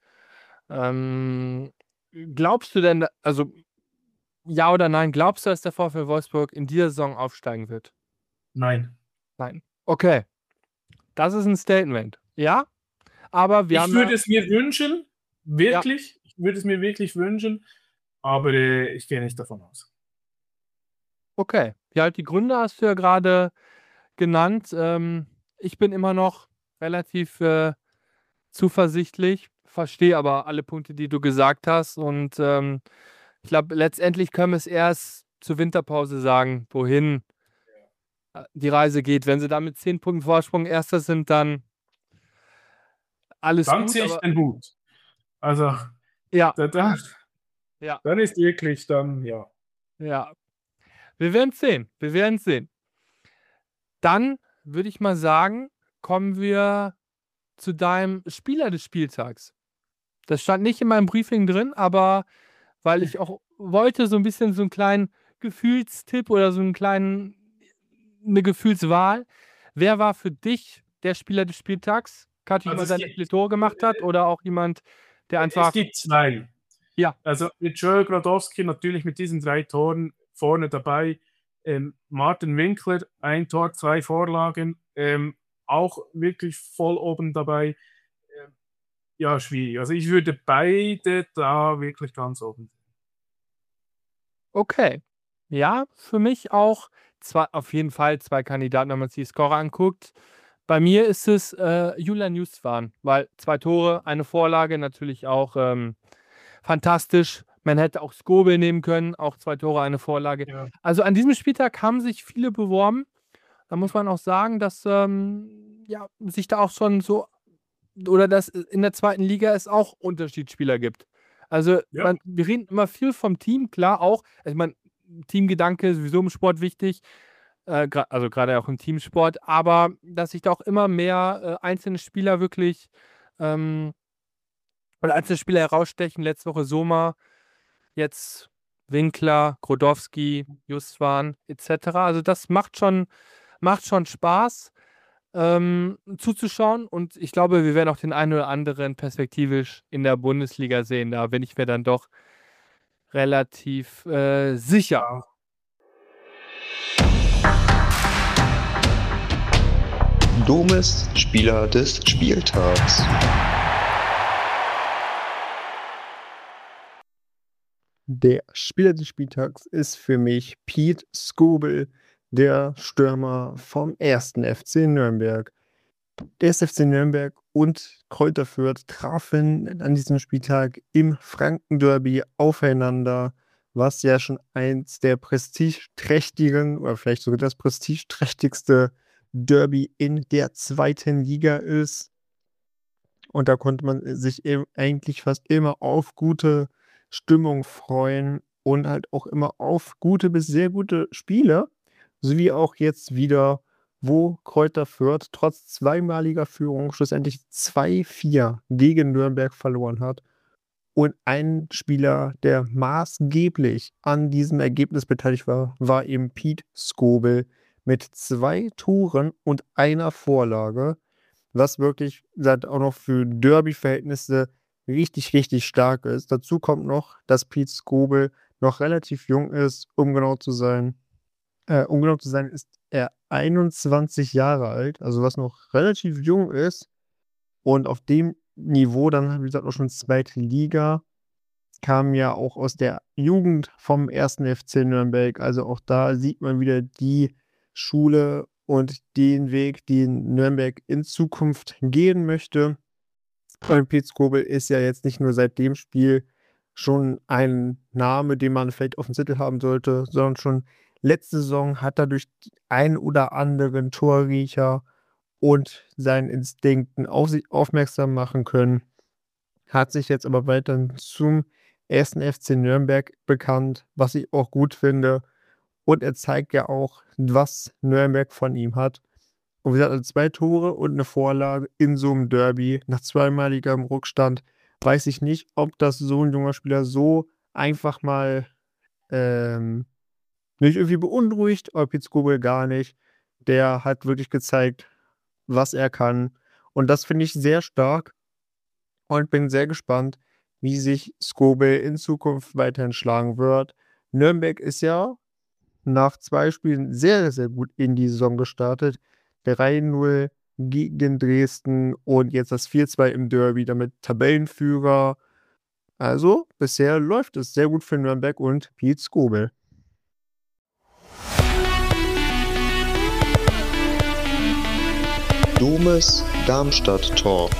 Ähm, glaubst du denn, also ja oder nein, glaubst du, dass der VfL Wolfsburg in dieser Saison aufsteigen wird? Nein. Nein. Okay. Das ist ein Statement. Ja, aber wir Ich haben würde ja, es mir wünschen, wirklich. Ich würde es mir wirklich wünschen, aber äh, ich gehe nicht davon aus. okay. Ja, die Gründe hast du ja gerade genannt. Ähm, ich bin immer noch relativ äh, zuversichtlich, verstehe aber alle Punkte, die du gesagt hast. Und ähm, ich glaube, letztendlich können wir es erst zur Winterpause sagen, wohin äh, die Reise geht. Wenn sie da mit zehn Punkten Vorsprung Erster sind, dann alles Dann gut. ziehe ich Aber den Hut. Also, ja, da, da, ja, dann ist wirklich dann, ja. ja. Wir werden es sehen. Wir werden es sehen. Dann würde ich mal sagen, kommen wir zu deinem Spieler des Spieltags. Das stand nicht in meinem Briefing drin, aber weil ich auch wollte, so ein bisschen so einen kleinen Gefühlstipp oder so einen kleinen, eine Gefühlswahl. Wer war für dich der Spieler des Spieltags? Kann Also jemand, es der gibt- viele Tore gemacht hat oder auch jemand, der Es einfach. gibt zwei. Ja. Also mit Joel Gradowski natürlich mit diesen drei Toren vorne dabei. Ähm, Martin Winkler, ein Tor, zwei Vorlagen, ähm, auch wirklich voll oben dabei. Ähm, ja, schwierig. Also ich würde beide da wirklich ganz oben sehen. Okay. Ja, für mich auch zwei, auf jeden Fall zwei Kandidaten, wenn man sich die Score anguckt. Bei mir ist es äh, Julian Justwan, weil zwei Tore, eine Vorlage, natürlich auch ähm, fantastisch. Man hätte auch Skobel nehmen können, auch zwei Tore, eine Vorlage. Ja. Also an diesem Spieltag haben sich viele beworben. Da muss man auch sagen, dass ähm, ja, sich da auch schon so, oder dass in der zweiten Liga es auch Unterschiedsspieler gibt. Also Ja. man, wir reden immer viel vom Team, klar auch. Ich meine, Teamgedanke ist sowieso im Sport wichtig, äh, gra- also gerade auch im Teamsport, aber dass sich da auch immer mehr äh, einzelne Spieler wirklich ähm, oder einzelne Spieler herausstechen. Letzte Woche Soma, jetzt Winkler, Grodowski, Justwan et cetera. Also das macht schon, macht schon Spaß ähm, zuzuschauen und ich glaube, wir werden auch den einen oder anderen perspektivisch in der Bundesliga sehen. Da bin ich mir dann doch relativ äh, sicher. Ja. Domes Spieler des Spieltags. Der Spieler des Spieltags ist für mich Pete Skobel, der Stürmer vom ersten F C Nürnberg. Der erste F C Nürnberg und Kräuter Fürth trafen an diesem Spieltag im Franken-Derby aufeinander, was ja schon eins der prestigeträchtigen oder vielleicht sogar das prestigeträchtigste Derby in der zweiten Liga ist. Und da konnte man sich eben eigentlich fast immer auf gute Stimmung freuen und halt auch immer auf gute bis sehr gute Spiele, sowie auch jetzt wieder, wo Kräuter Fürth trotz zweimaliger Führung schlussendlich zwei vier gegen Nürnberg verloren hat. Und ein Spieler, der maßgeblich an diesem Ergebnis beteiligt war, war eben Pete Skobel mit zwei Toren und einer Vorlage, was wirklich dann auch noch für Derby-Verhältnisse richtig, richtig stark ist. Dazu kommt noch, dass Pete Skobel noch relativ jung ist, um genau zu sein. Äh, um genau zu sein, ist er einundzwanzig Jahre alt, also was noch relativ jung ist. Und auf dem Niveau dann, wie gesagt, auch schon zweite Liga, kam ja auch aus der Jugend vom ersten F C Nürnberg. Also auch da sieht man wieder die Schule und den Weg, den Nürnberg in Zukunft gehen möchte. Und Pete Skobel ist ja jetzt nicht nur seit dem Spiel schon ein Name, den man vielleicht auf dem Zettel haben sollte, sondern schon letzte Saison hat er durch die ein oder anderen Torriecher und seinen Instinkten auf sich aufmerksam machen können. Hat sich jetzt aber weiterhin zum ersten F C Nürnberg bekannt, was ich auch gut finde. Und er zeigt ja auch, was Nürnberg von ihm hat. Und wie gesagt, also zwei Tore und eine Vorlage in so einem Derby nach zweimaligem Rückstand. Weiß ich nicht, ob das so ein junger Spieler so einfach mal ähm, nicht irgendwie beunruhigt, aber Pete Skobel gar nicht. Der hat wirklich gezeigt, was er kann. Und das finde ich sehr stark und bin sehr gespannt, wie sich Skobel in Zukunft weiterhin schlagen wird. Nürnberg ist ja nach zwei Spielen sehr, sehr gut in die Saison gestartet. drei null gegen Dresden und jetzt das vier zwei im Derby, damit Tabellenführer. Also bisher läuft es sehr gut für Nürnberg und Pete Skobel. Domes Darmstadt Talk.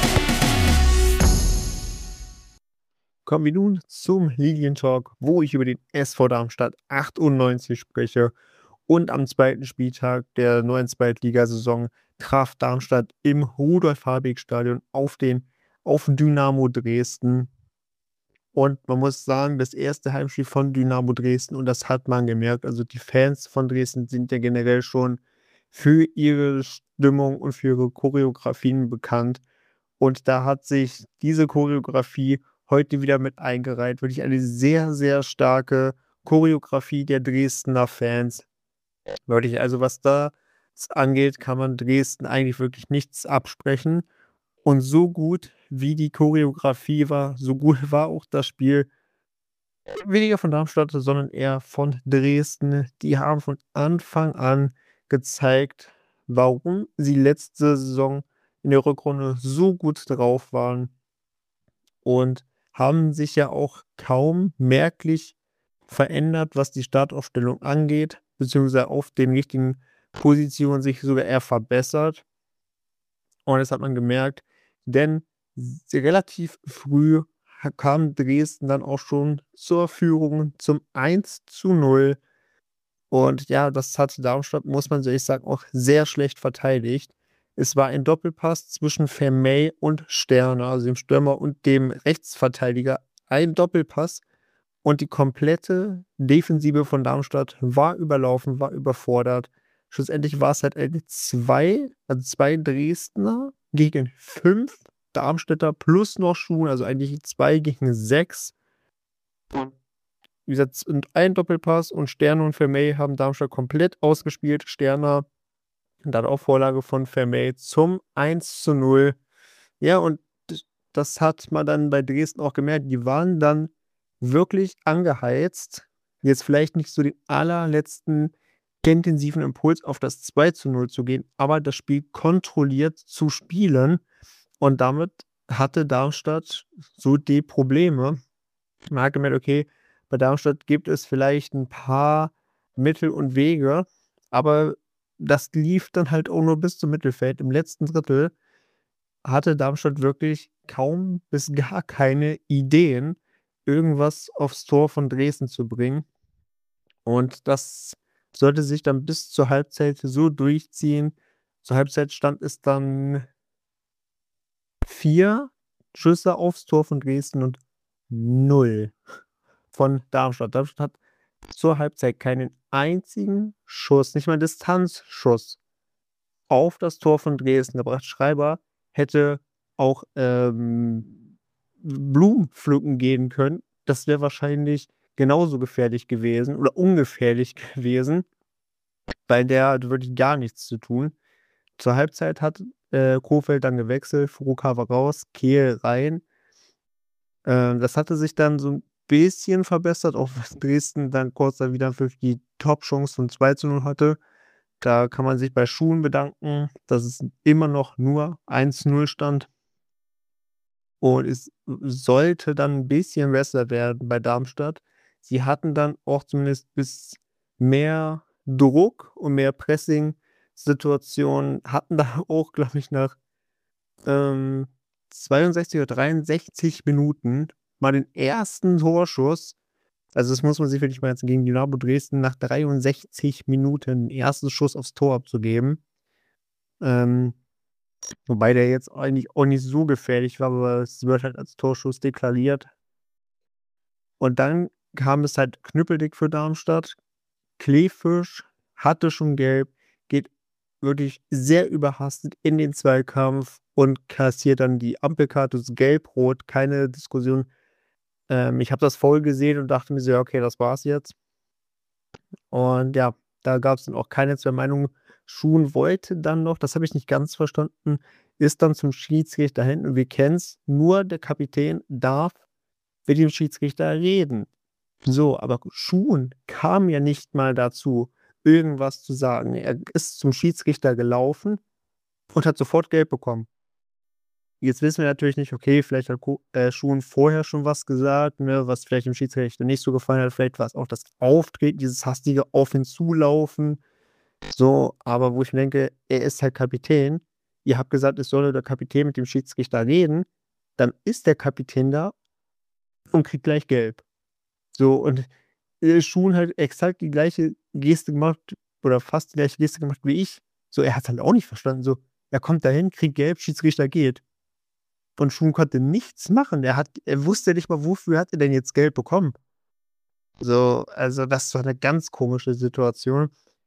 Kommen wir nun zum Lilientalk, wo ich über den S V Darmstadt achtundneunzig spreche. Und am zweiten Spieltag der neuen Zweitligasaison traf Darmstadt im Rudolf-Habig-Stadion auf den auf Dynamo Dresden. Und man muss sagen, das erste Heimspiel von Dynamo Dresden, und das hat man gemerkt, also die Fans von Dresden sind ja generell schon für ihre Stimmung und für ihre Choreografien bekannt. Und da hat sich diese Choreografie heute wieder mit eingereiht. Wirklich eine sehr, sehr starke Choreografie der Dresdner Fans. Wirklich, also was das angeht, kann man Dresden eigentlich wirklich nichts absprechen. Und so gut wie die Choreografie war, so gut war auch das Spiel. Weniger von Darmstadt, sondern eher von Dresden. Die haben von Anfang an gezeigt, warum sie letzte Saison in der Rückrunde so gut drauf waren. Und haben sich ja auch kaum merklich verändert, was die Startaufstellung angeht, beziehungsweise auf den richtigen Positionen sich sogar eher verbessert. Und das hat man gemerkt, denn s relativ früh ha kam Dresden dann auch schon zur Führung zum eins zu null. Und ja, das hat Darmstadt, muss man so ehrlich sagen, auch sehr schlecht verteidigt. Es war ein Doppelpass zwischen Vermey und Sterner, also dem Stürmer und dem Rechtsverteidiger. Ein Doppelpass und die komplette Defensive von Darmstadt war überlaufen, war überfordert. Schlussendlich war es halt eine zwei, also zwei Dresdner gegen fünf Darmstädter plus noch Schuhen, also eigentlich zwei gegen sechs. Und wie gesagt, und ein Doppelpass und Sterner und Vermey haben Darmstadt komplett ausgespielt. Sterner dann auch Vorlage von Vermey zum eins zu null. Ja, und d das hat man dann bei Dresden auch gemerkt. Die waren dann wirklich angeheizt, jetzt vielleicht nicht so den allerletzten intensiven Impuls auf das zwei zu null zu gehen, aber das Spiel kontrolliert zu spielen. Und damit hatte Darmstadt so die Probleme. Man hat gemerkt, okay, bei Darmstadt gibt es vielleicht ein paar Mittel und Wege, aber das lief dann halt auch nur bis zum Mittelfeld. Im letzten Drittel hatte Darmstadt wirklich kaum bis gar keine Ideen, irgendwas aufs Tor von Dresden zu bringen. Und das sollte sich dann bis zur Halbzeit so durchziehen. Zur Halbzeit stand es dann vier Schüsse aufs Tor von Dresden und null von Darmstadt. Darmstadt hat zur Halbzeit keinen einzigen Schuss, nicht mal einen Distanzschuss auf das Tor von Dresden gebracht. Schreiber hätte auch ähm, Blumen pflücken gehen können. Das wäre wahrscheinlich genauso gefährlich gewesen oder ungefährlich gewesen, weil der hat wirklich gar nichts zu tun. Zur Halbzeit hat äh, Kohfeldt dann gewechselt, Furukawa raus, Kehl rein. Äh, das hatte sich dann so ein bisschen verbessert, auch wenn Dresden dann kurz dann wieder für die Top-Chance von zwei zu null hatte. Da kann man sich bei Schuhen bedanken, dass es immer noch nur eins zu null stand. Und es sollte dann ein bisschen besser werden bei Darmstadt. Sie hatten dann auch zumindest bis mehr Druck und mehr Pressing-Situationen, hatten da auch, glaube ich, nach ähm, zweiundsechzig oder dreiundsechzig Minuten mal den ersten Torschuss. Also das muss man sich wirklich mal jetzt gegen Dynamo Dresden nach dreiundsechzig Minuten den ersten Schuss aufs Tor abzugeben. Ähm, wobei der jetzt eigentlich auch nicht so gefährlich war, aber es wird halt als Torschuss deklariert. Und dann kam es halt knüppeldick für Darmstadt. Kleefisch hatte schon gelb, geht wirklich sehr überhastet in den Zweikampf und kassiert dann die Ampelkarte, das Gelb-Rot, keine Diskussion. Ähm, ich habe das Foul gesehen und dachte mir so, ja, okay, das war's jetzt. Und ja, da gab es dann auch keine zwei Meinungen. Schuhen wollte dann noch, das habe ich nicht ganz verstanden, ist dann zum Schiedsrichter hin und wir kennen es, nur der Kapitän darf mit dem Schiedsrichter reden. So, aber Schuhen kam ja nicht mal dazu, irgendwas zu sagen. Er ist zum Schiedsrichter gelaufen und hat sofort gelb bekommen. Jetzt wissen wir natürlich nicht, okay, vielleicht hat Ko äh, Schuhen vorher schon was gesagt, ne, was vielleicht dem Schiedsrichter nicht so gefallen hat. Vielleicht war es auch das Auftreten, dieses hastige Auf ihn zulaufen. So, aber wo ich mir denke, er ist halt Kapitän. Ihr habt gesagt, es solle der Kapitän mit dem Schiedsrichter reden. Dann ist der Kapitän da und kriegt gleich gelb. So, und äh, Schuhen hat exakt die gleiche Geste gemacht oder fast die gleiche Geste gemacht wie ich. So, er hat halt auch nicht verstanden. So, er kommt dahin, kriegt gelb, Schiedsrichter geht. Und Schuhen konnte nichts machen. Er hat, er wusste nicht mal, wofür hat er denn jetzt gelb bekommen. So, also das war eine ganz komische Situation.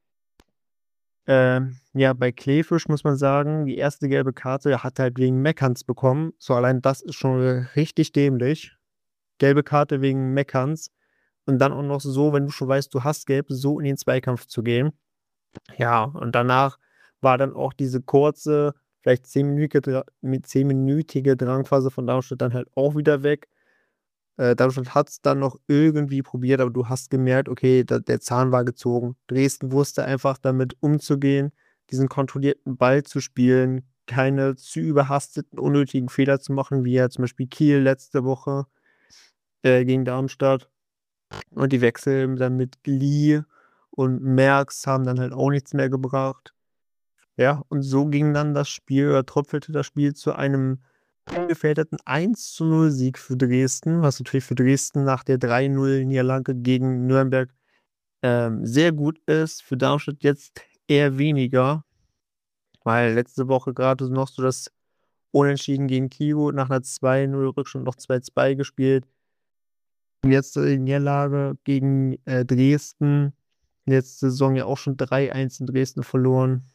Ähm, ja, bei Kleefisch muss man sagen, die erste gelbe Karte hat er halt wegen Meckerns bekommen. So, allein das ist schon richtig dämlich. Gelbe Karte wegen Meckerns. Und dann auch noch so, wenn du schon weißt, du hast gelb, so in den Zweikampf zu gehen. Ja, und danach war dann auch diese kurze, vielleicht zehnminütige, mit zehnminütige Drangphase von Darmstadt dann halt auch wieder weg. Äh, Darmstadt hat es dann noch irgendwie probiert, aber du hast gemerkt, okay, da, der Zahn war gezogen. Dresden wusste einfach damit umzugehen, diesen kontrollierten Ball zu spielen, keine zu überhasteten, unnötigen Fehler zu machen, wie ja zum Beispiel Kiel letzte Woche äh, gegen Darmstadt. Und die Wechsel dann mit Lee und Merckx haben dann halt auch nichts mehr gebracht. Ja, und so ging dann das Spiel oder tröpfelte das Spiel zu einem ungefährdeten eins zu null Sieg für Dresden, was natürlich für Dresden nach der drei null Niederlage gegen Nürnberg, ähm, sehr gut ist. Für Darmstadt jetzt eher weniger, weil letzte Woche gerade noch so das Unentschieden gegen Kiel nach einer zwei null Rückstand noch zwei zwei gespielt. Jetzt die Niederlage gegen, äh, Dresden. Letzte Saison ja auch schon drei eins in Dresden verloren.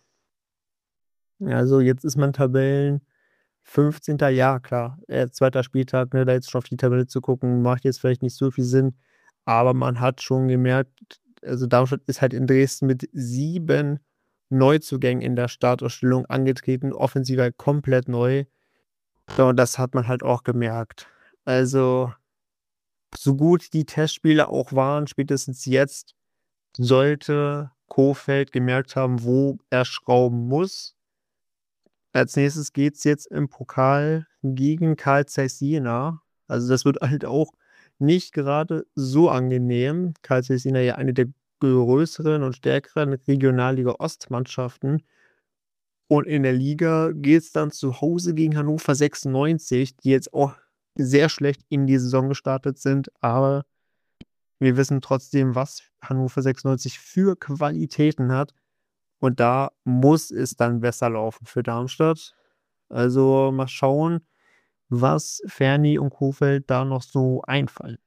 Also, jetzt ist man Tabellen fünfzehnter Ja, klar, äh, zweiter Spieltag, ne, da jetzt schon auf die Tabelle zu gucken, macht jetzt vielleicht nicht so viel Sinn, aber man hat schon gemerkt, also Darmstadt ist halt in Dresden mit sieben Neuzugängen in der Startaufstellung angetreten, offensiv halt komplett neu. Ja, und das hat man halt auch gemerkt. Also, so gut die Testspiele auch waren, spätestens jetzt sollte Kohfeldt gemerkt haben, wo er schrauben muss. Als Nächstes geht's jetzt im Pokal gegen Carl Zeiss Jena. Also, das wird halt auch nicht gerade so angenehm. Carl Zeiss Jena ja eine der größeren und stärkeren Regionalliga-Ost-Mannschaften. Und in der Liga geht's dann zu Hause gegen Hannover sechsundneunzig, die jetzt auch sehr schlecht in die Saison gestartet sind, aber wir wissen trotzdem, was Hannover sechsundneunzig für Qualitäten hat. Und da muss es dann besser laufen für Darmstadt. Also, mal schauen, was Fernie und Kohfeldt da noch so einfallen.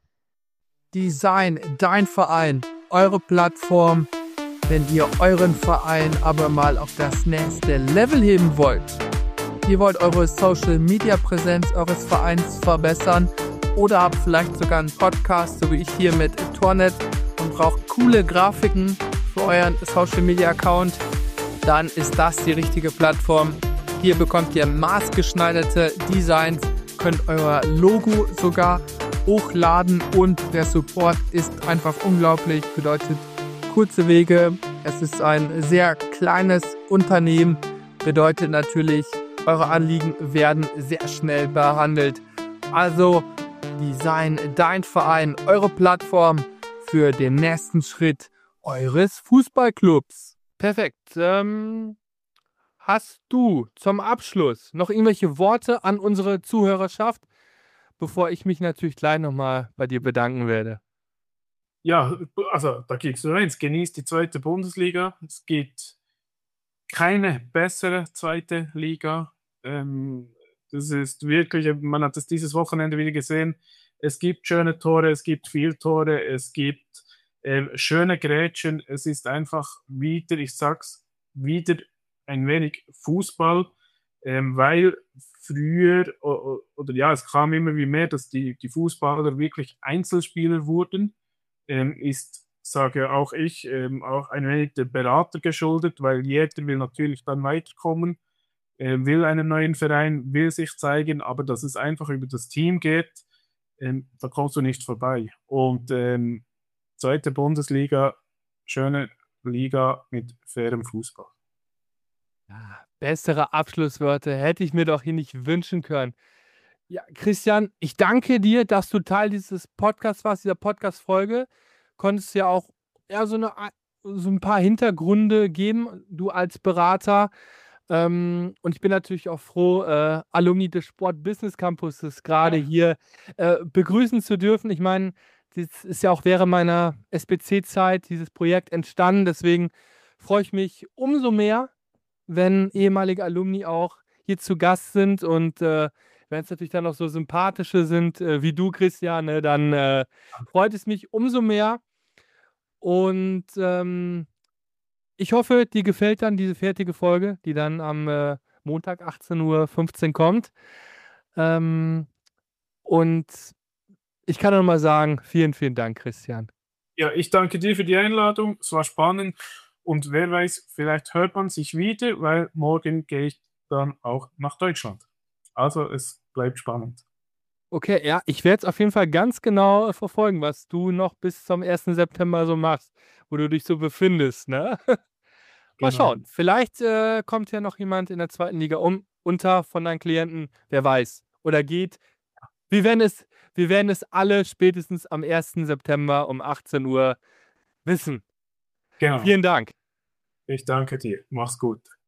Design, dein Verein, eure Plattform, wenn ihr euren Verein aber mal auf das nächste Level heben wollt. Ihr wollt eure Social-Media-Präsenz eures Vereins verbessern oder habt vielleicht sogar einen Podcast, so wie ich hier mit Tornet, und braucht coole Grafiken für euren Social-Media-Account, dann ist das die richtige Plattform. Hier bekommt ihr maßgeschneiderte Designs, könnt euer Logo sogar hochladen und der Support ist einfach unglaublich, bedeutet kurze Wege. Es ist ein sehr kleines Unternehmen, bedeutet natürlich, eure Anliegen werden sehr schnell behandelt. Also Design, dein Verein, eure Plattform für den nächsten Schritt eures Fußballclubs. Perfekt. Ähm, hast du zum Abschluss noch irgendwelche Worte an unsere Zuhörerschaft, bevor ich mich natürlich gleich nochmal bei dir bedanken werde? Ja, also da kriegst du eins, genießt die zweite Bundesliga. Es gibt keine bessere zweite Liga. Ähm, das ist wirklich, man hat es dieses Wochenende wieder gesehen, es gibt schöne Tore, es gibt viel Tore, es gibt äh, schöne Grätschen, es ist einfach wieder, ich sag's, wieder ein wenig Fußball, ähm, weil früher, oder, oder ja, es kam immer wie mehr, dass die, die Fußballer wirklich Einzelspieler wurden, ähm, ist, sage auch ich, ähm, auch ein wenig der Berater geschuldet, weil jeder will natürlich dann weiterkommen, äh, will einen neuen Verein, will sich zeigen, aber dass es einfach über das Team geht, ähm, da kommst du nicht vorbei. Und ähm, zweite Bundesliga, schöne Liga mit fairem Fußball. Ja, bessere Abschlusswörter hätte ich mir doch hier nicht wünschen können. Ja, Christian, ich danke dir, dass du Teil dieses Podcasts warst, dieser Podcast-Folge. Konntest ja auch ja, so, eine, so ein paar Hintergründe geben, du als Berater. Ähm, und ich bin natürlich auch froh, äh, Alumni des Sport Business Campuses gerade hier äh, begrüßen zu dürfen. Ich meine, das ist ja auch während meiner S B C-Zeit dieses Projekt entstanden. Deswegen freue ich mich umso mehr, wenn ehemalige Alumni auch hier zu Gast sind. Und äh, wenn es natürlich dann noch so sympathische sind äh, wie du, Christian, ne, dann äh, freut es mich umso mehr. Und ähm, ich hoffe, dir gefällt dann diese fertige Folge, die dann am äh, Montag achtzehn Uhr fünfzehn kommt. Ähm, und ich kann noch mal sagen, vielen, vielen Dank, Christian. Ja, ich danke dir für die Einladung. Es war spannend. Und wer weiß, vielleicht hört man sich wieder, weil morgen gehe ich dann auch nach Deutschland. Also es bleibt spannend. Okay, ja, ich werde es auf jeden Fall ganz genau verfolgen, was du noch bis zum ersten September so machst, wo du dich so befindest, ne? Mal Genau. schauen. Vielleicht äh, kommt ja noch jemand in der zweiten Liga um, unter von deinen Klienten, wer weiß. Oder geht. Wir werden es, wir werden es alle spätestens am ersten September um achtzehn Uhr wissen. Genau. Vielen Dank. Ich danke dir. Mach's gut.